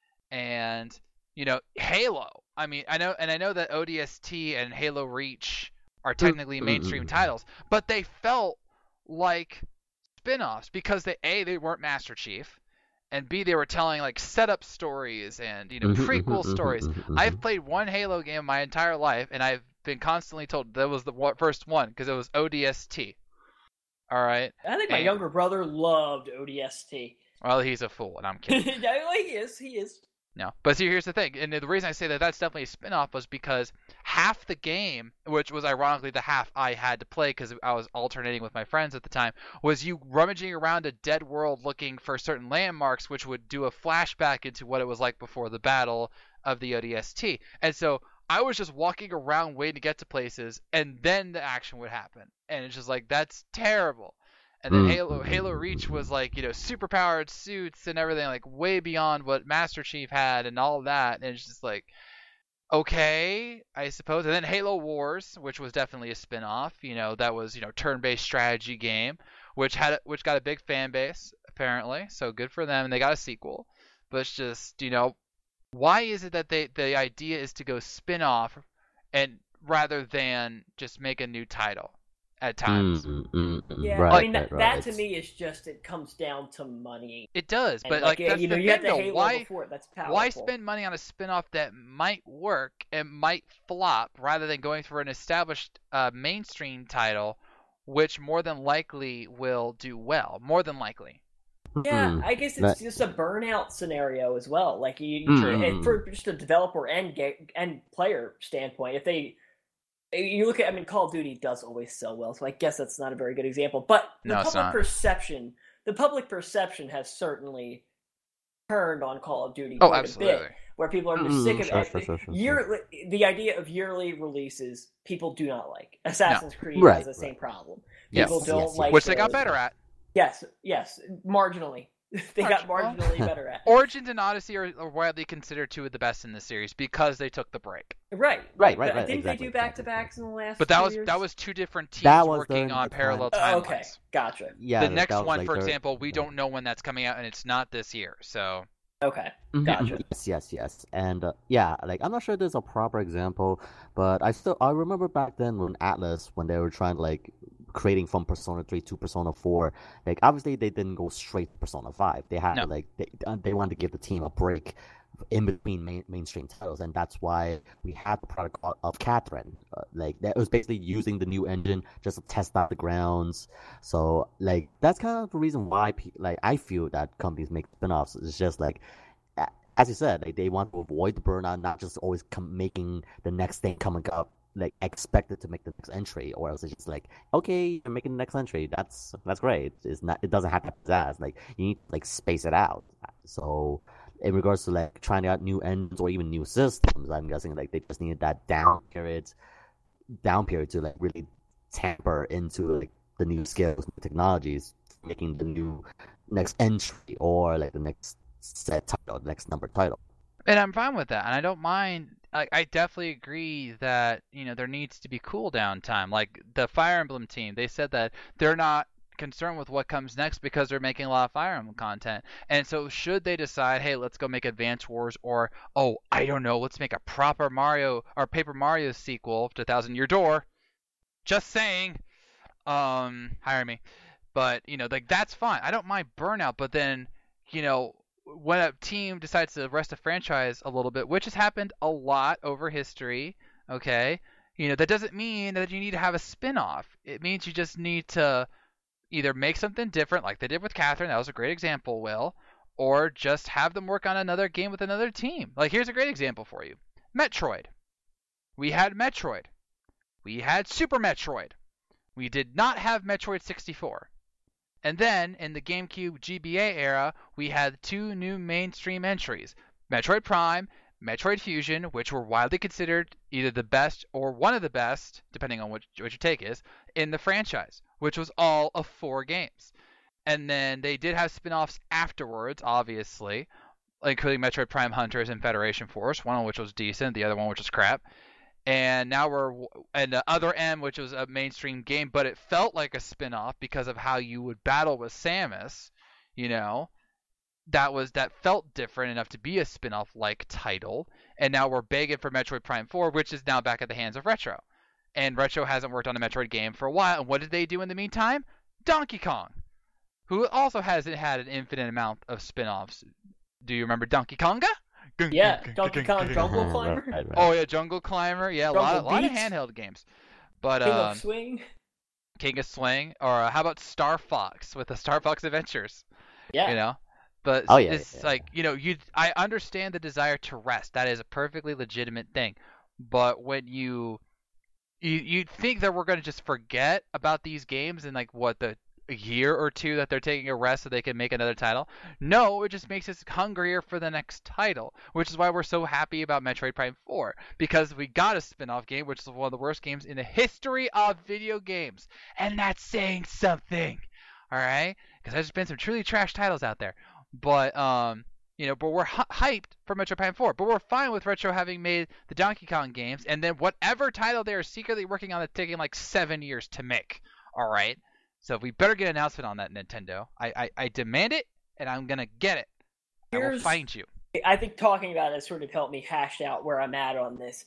And, you know, Halo. I mean, I know, and I know that O D S T and Halo Reach are technically mainstream titles, but they felt like spin-offs because they A, they weren't Master Chief, and B, they were telling like setup stories and, you know, prequel stories. I've played one Halo game my entire life, and I've been constantly told that was the first one because it was O D S T. All right. I think my and, younger brother loved O D S T. Well, he's a fool, and I'm kidding. No, he is. He is. No, but see, here's the thing, and the reason I say that that's definitely a spin-off was because half the game, which was ironically the half I had to play because I was alternating with my friends at the time, was you rummaging around a dead world looking for certain landmarks, which would do a flashback into what it was like before the battle of the O D S T. And so I was just walking around waiting to get to places, and then the action would happen, and it's just like, that's terrible. And then Halo Halo Reach was like, you know, super powered suits and everything, like way beyond what Master Chief had and all of that. And it's just like, okay, I suppose. And then Halo Wars, which was definitely a spin-off, you know, that was, you know, turn-based strategy game, which had which got a big fan base apparently. So good for them. And they got a sequel. But it's just, you know, why is it that they the idea is to go spin-off and rather than just make a new title at times? Mm, mm, mm, Yeah, right, I mean, that, right, that right. to It's- me is just, it comes down to money. It does, And but like, yeah, that's you know, the you had thing, the though. Halo Why before it. That's powerful. why spend money on a spin-off that might work and might flop rather than going for an established uh, mainstream title, which more than likely will do well? More than likely. Yeah, Hmm. I guess it's That- just a burnout scenario as well. Like you, you Mm, and mm, for just a developer and ga- and player standpoint, if they you look at, I mean, Call of Duty does always sell well, so I guess that's not a very good example. But the No, it's public not. perception, the public perception has certainly turned on Call of Duty Oh, quite a absolutely. bit, where people are just Mm, sick of sure, it. sure, sure, sure, Yearly, the idea of yearly releases, people do not like. Assassin's Creed Right, has the same right. problem. Yes, People don't yes, like Which they got those. better at. Yes, yes, marginally. They got Marginal. marginally better at. Origins and Odyssey are, are widely considered two of the best in the series because they took the break. Right, Right, right, But right, Didn't exactly, they do back to exactly, backs in the last? But that few was years? that was two different teams That was working during on the parallel Oh, timelines. okay, gotcha. Yeah, the that- next that was one, like for their- example, we don't know when that's coming out, and it's not this year. So Okay, Mhm, gotcha. mhm. Yes, yes, yes. And uh, yeah, like I'm not sure there's a proper example, but I still I remember back then when Atlas, when they were trying to like creating from Persona three to Persona four, like obviously they didn't go straight to Persona five. They had No. like they uh, they wanted to give the team a break in between main, mainstream titles, and that's why we had the product of- of Catherine. Uh, like that was basically using the new engine just to test out the grounds. So like that's kind of the reason why pe- like I feel that companies make spin-offs. It's just like a- as you said, like they want to avoid the burnout, not just always come making the next thing coming up, like expected to make the next entry, or else it's just like, okay, you're making the next entry. That's that's great. It's not. It doesn't have to be that. Like you need to like space it out. So in regards to like trying out new engines or even new systems, I'm guessing like they just needed that down period, down period to like really tamper into like the new skills, new technologies, making the new next entry or like the next set title, the next number title. And I'm fine with that, and I don't mind. Like, I definitely agree that, you know, there needs to be cooldown time. Like the Fire Emblem team, they said that they're not concerned with what comes next because they're making a lot of Fire Emblem content. And so should they decide, hey, let's go make Advance Wars, or oh, I don't know, let's make a proper Mario or Paper Mario sequel to Thousand Year Door. Just saying, um, hire me. But you know, like that's fine. I don't mind burnout, but then, you know, when a team decides to rest a franchise a little bit, which has happened a lot over history, okay, you know, that doesn't mean that you need to have a spin-off. It means you just need to either make something different, like they did with Catherine, that was a great example, Will, or just have them work on another game with another team. Like, here's a great example for you. Metroid. We had Metroid. We had Super Metroid. We did not have Metroid sixty-four. And then in the GameCube G B A era, we had two new mainstream entries: Metroid Prime, Metroid Fusion, which were widely considered either the best or one of the best, depending on what, what your take is, in the franchise, which was all of four games. And then they did have spin-offs afterwards, obviously, including Metroid Prime Hunters and Federation Force, one of which was decent, the other one which was crap. And now we're and the other M, which was a mainstream game, but it felt like a spin-off because of how you would battle with Samus, you know. That was that felt different enough to be a spin-off like title. And now we're begging for Metroid Prime four, which is now back at the hands of Retro. And Retro hasn't worked on a Metroid game for a while. And what did they do in the meantime? Donkey Kong, who also hasn't had an infinite amount of spin-offs. Do you remember Donkey Konga? Yeah, Donkey Kong Jungle Climber. Right, right. Oh yeah, Jungle Climber. Yeah, a lot, a lot of handheld games. But King um, of Swing. King of Swing, or uh, how about Star Fox with the Star Fox Adventures? Yeah. You know, but Oh, yeah, it's yeah, like you know, you I understand the desire to rest. That is a perfectly legitimate thing. But when you you you think that we're gonna just forget about these games in like what the a year or two that they're taking a rest so they can make another title? No, it just makes us hungrier for the next title, which is why we're so happy about Metroid Prime four, because we got a spin-off game, which is one of the worst games in the history of video games, and that's saying something, all right? Because there's been some truly trash titles out there, but um, you know, but we're hy- hyped for Metroid Prime four, but we're fine with Retro having made the Donkey Kong games, and then whatever title they are secretly working on that's taking like seven years to make, all right? So we better get an announcement on that, Nintendo. I, I, I demand it, and I'm going to get it. I will Here's- find you. I think talking about it sort of helped me hash out where I'm at on this.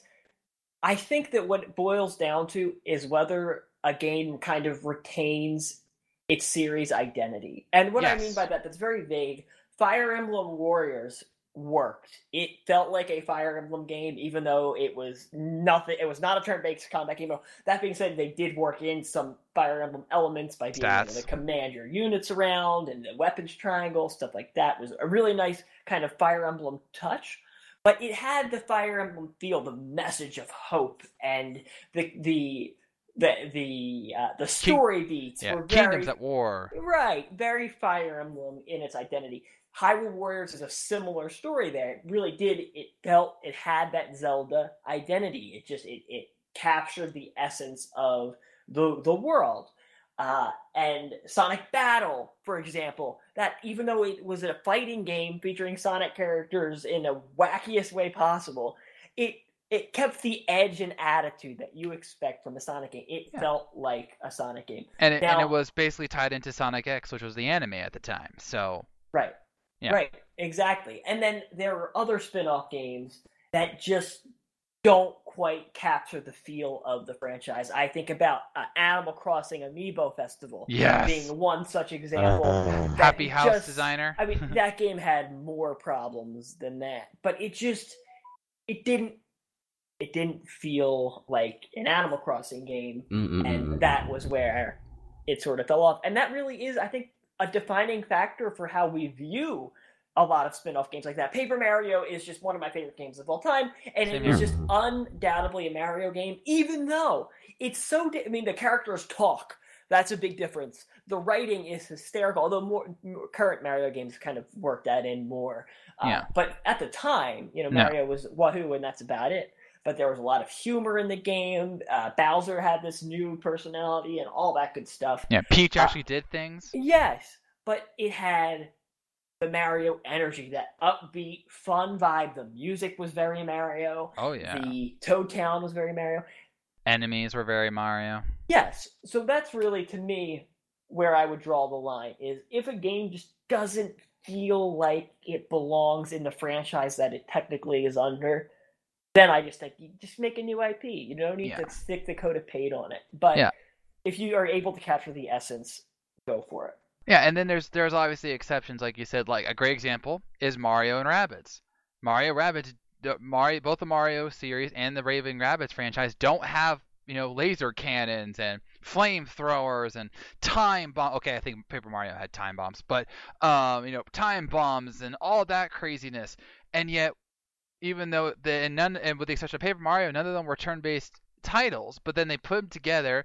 I think that what it boils down to is whether a game kind of retains its series identity. And what I Yes. mean by that, that's very vague. Fire Emblem Warriors worked. It felt like a Fire Emblem game, even though it was nothing. It was not a turn-based combat game. That being said, they did work in some Fire Emblem elements by being able Stats. to command your units around and the weapons triangle, stuff like that. It was a really nice kind of Fire Emblem touch. But it had the Fire Emblem feel, the message of hope, and the the the the uh, the story beats Yeah, were very Kingdoms at War. right, very Fire Emblem in its identity. Hyrule Warriors is a similar story there. It really did. It felt it had that Zelda identity. It just it, it captured the essence of the the world. Uh, and Sonic Battle, for example, that even though it was a fighting game featuring Sonic characters in the wackiest way possible, it it kept the edge and attitude that you expect from a Sonic game. It Yeah. felt like a Sonic game. And it, and Now- it was basically tied into Sonic X, which was the anime at the time. So, Right. Yeah. Right, exactly. And then there are other spin-off games that just don't quite capture the feel of the franchise. I think about uh, Animal Crossing Amiibo Festival Yes. being one such example. Uh, that Happy House just- Designer. I mean, that game had more problems than that, but it just it didn't it didn't feel like an Animal Crossing game, mm-mm-mm. and that was where it sort of fell off. And that really is, I think, a defining factor for how we view a lot of spin-off games like that. Paper Mario is just one of my favorite games of all time, and Same it is here. just undoubtedly a Mario game, even though it's so... Di- I mean, the characters talk. That's a big difference. The writing is hysterical, although more, more current Mario games kind of work that in more. Uh, Yeah. But at the time, you know, No. Mario was wahoo, and that's about it. But there was a lot of humor in the game. Uh, Bowser had this new personality and all that good stuff. Yeah, Peach Uh, actually did things. Yes, but it had the Mario energy, that upbeat, fun vibe. The music was very Mario. Oh, yeah. The Toad Town was very Mario. Enemies were very Mario. Yes, so that's really, to me, where I would draw the line, is if a game just doesn't feel like it belongs in the franchise that it technically is under, then I just think you just make a new I P. You don't need Yeah. to stick the coat of paint on it. But Yeah. if you are able to capture the essence, go for it. Yeah, and then there's there's obviously exceptions, like you said. Like a great example is Mario and Rabbids. Mario Rabbids, the Mario, both the Mario series and the Raving Rabbids franchise don't have, you know, laser cannons and flamethrowers and time bomb. Okay, I think Paper Mario had time bombs, but um, you know, time bombs and all that craziness. And yet, even though the and none, and with the exception of Paper Mario, none of them were turn-based titles. But then they put them together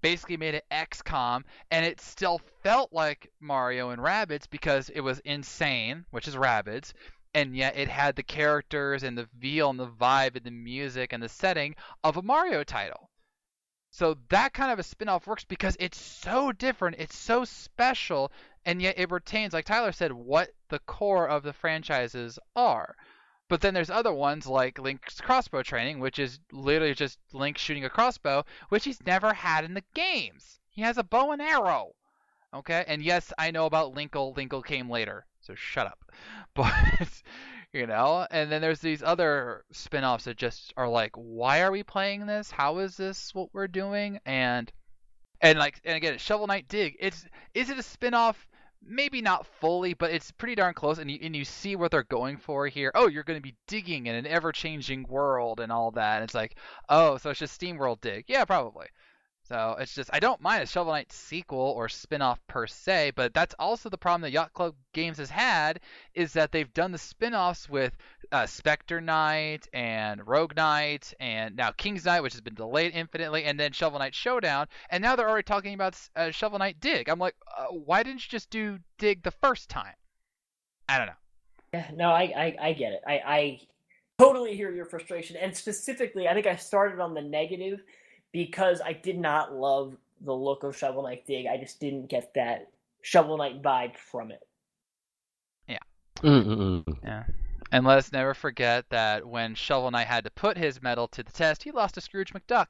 basically made it X COM, and it still felt like Mario and Rabbids because it was insane, which is Rabbids, and yet it had the characters and the feel and the vibe and the music and the setting of a Mario title. So that kind of a spin-off works because it's so different, it's so special, and yet it retains, like Tyler said, what the core of the franchises are. But then there's other ones like Link's crossbow training, which is literally just Link shooting a crossbow, which he's never had in the games. He has a bow and arrow. Okay? And yes, I know about Linkle. Linkle came later, so shut up. But, you know, and then there's these other spin-offs that just are like, why are we playing this? How is this what we're doing? And, and like, and again, Shovel Knight Dig, it's, is it a spin-off? Maybe not fully, but it's pretty darn close, and you, and you see what they're going for here. Oh, you're going to be digging in an ever-changing world and all that. And it's like, oh, so it's just SteamWorld Dig. Yeah, probably. So it's just, I don't mind a Shovel Knight sequel or spin-off per se, but that's also the problem that Yacht Club Games has had, is that they've done the spin-offs with uh, Spectre Knight and Rogue Knight and now King's Knight, which has been delayed infinitely, and then Shovel Knight Showdown, and now they're already talking about uh, Shovel Knight Dig. I'm like, uh, why didn't you just do Dig the first time? I don't know. Yeah, no, I, I, I get it. I, I totally hear your frustration, and specifically, I think I started on the negative because I did not love the look of Shovel Knight Dig. I just didn't get that Shovel Knight vibe from it. Yeah. Mm-mm. Yeah. And let us never forget that when Shovel Knight had to put his medal to the test, he lost to Scrooge McDuck.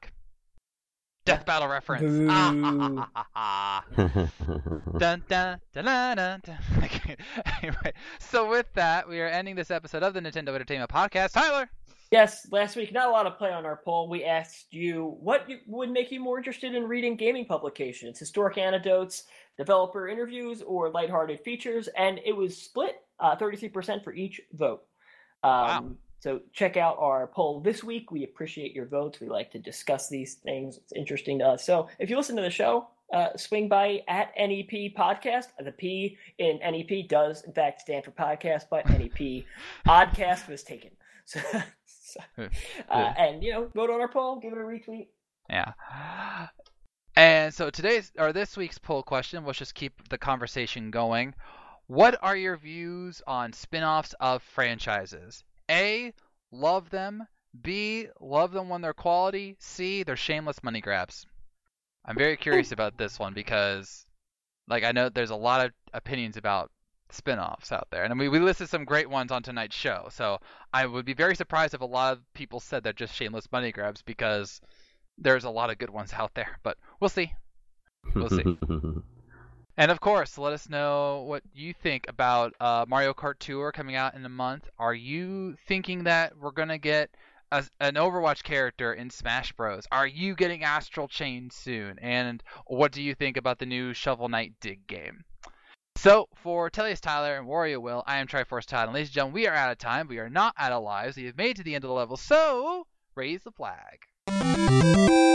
Death Battle reference. Boo. Ah, ha, ha, ha, ha. Dun, dun, dun, dun, dun, dun. Okay. Anyway, so with that, we are ending this episode of the Nintendo Entertainment Podcast. Tyler! Yes, last week, not a lot of play on our poll. We asked you what would make you more interested in reading gaming publications, historic anecdotes, developer interviews, or lighthearted features, and it was split uh, thirty-three percent for each vote. Um, Wow. So check out our poll this week. We appreciate your votes. We like to discuss these things. It's interesting to us. So if you listen to the show, uh, swing by at N E P Podcast. The P in N E P does, in fact, stand for podcast, but N E P Oddcast was taken. So, so, uh, and, you know, vote on our poll, give it a retweet. Yeah. And so today's, or this week's poll question, let's just keep the conversation going. What are your views on spin-offs of franchises? A, love them. B, love them when they're quality. C, they're shameless money grabs. I'm very curious about this one because, like, I know there's a lot of opinions about spin-offs out there. And we, we listed some great ones on tonight's show. So I would be very surprised if a lot of people said they're just shameless money grabs because there's a lot of good ones out there. But we'll see. We'll see. And of course, let us know what you think about uh, Mario Kart Tour coming out in a month. Are you thinking that we're going to get a, an Overwatch character in Smash Bros? Are you getting Astral Chain soon? And what do you think about the new Shovel Knight Dig game? So, for Tellius Tyler and Wario Will, I am Triforce Todd. And ladies and gentlemen, we are out of time. We are not out of lives. We have made it to the end of the level. So, raise the flag.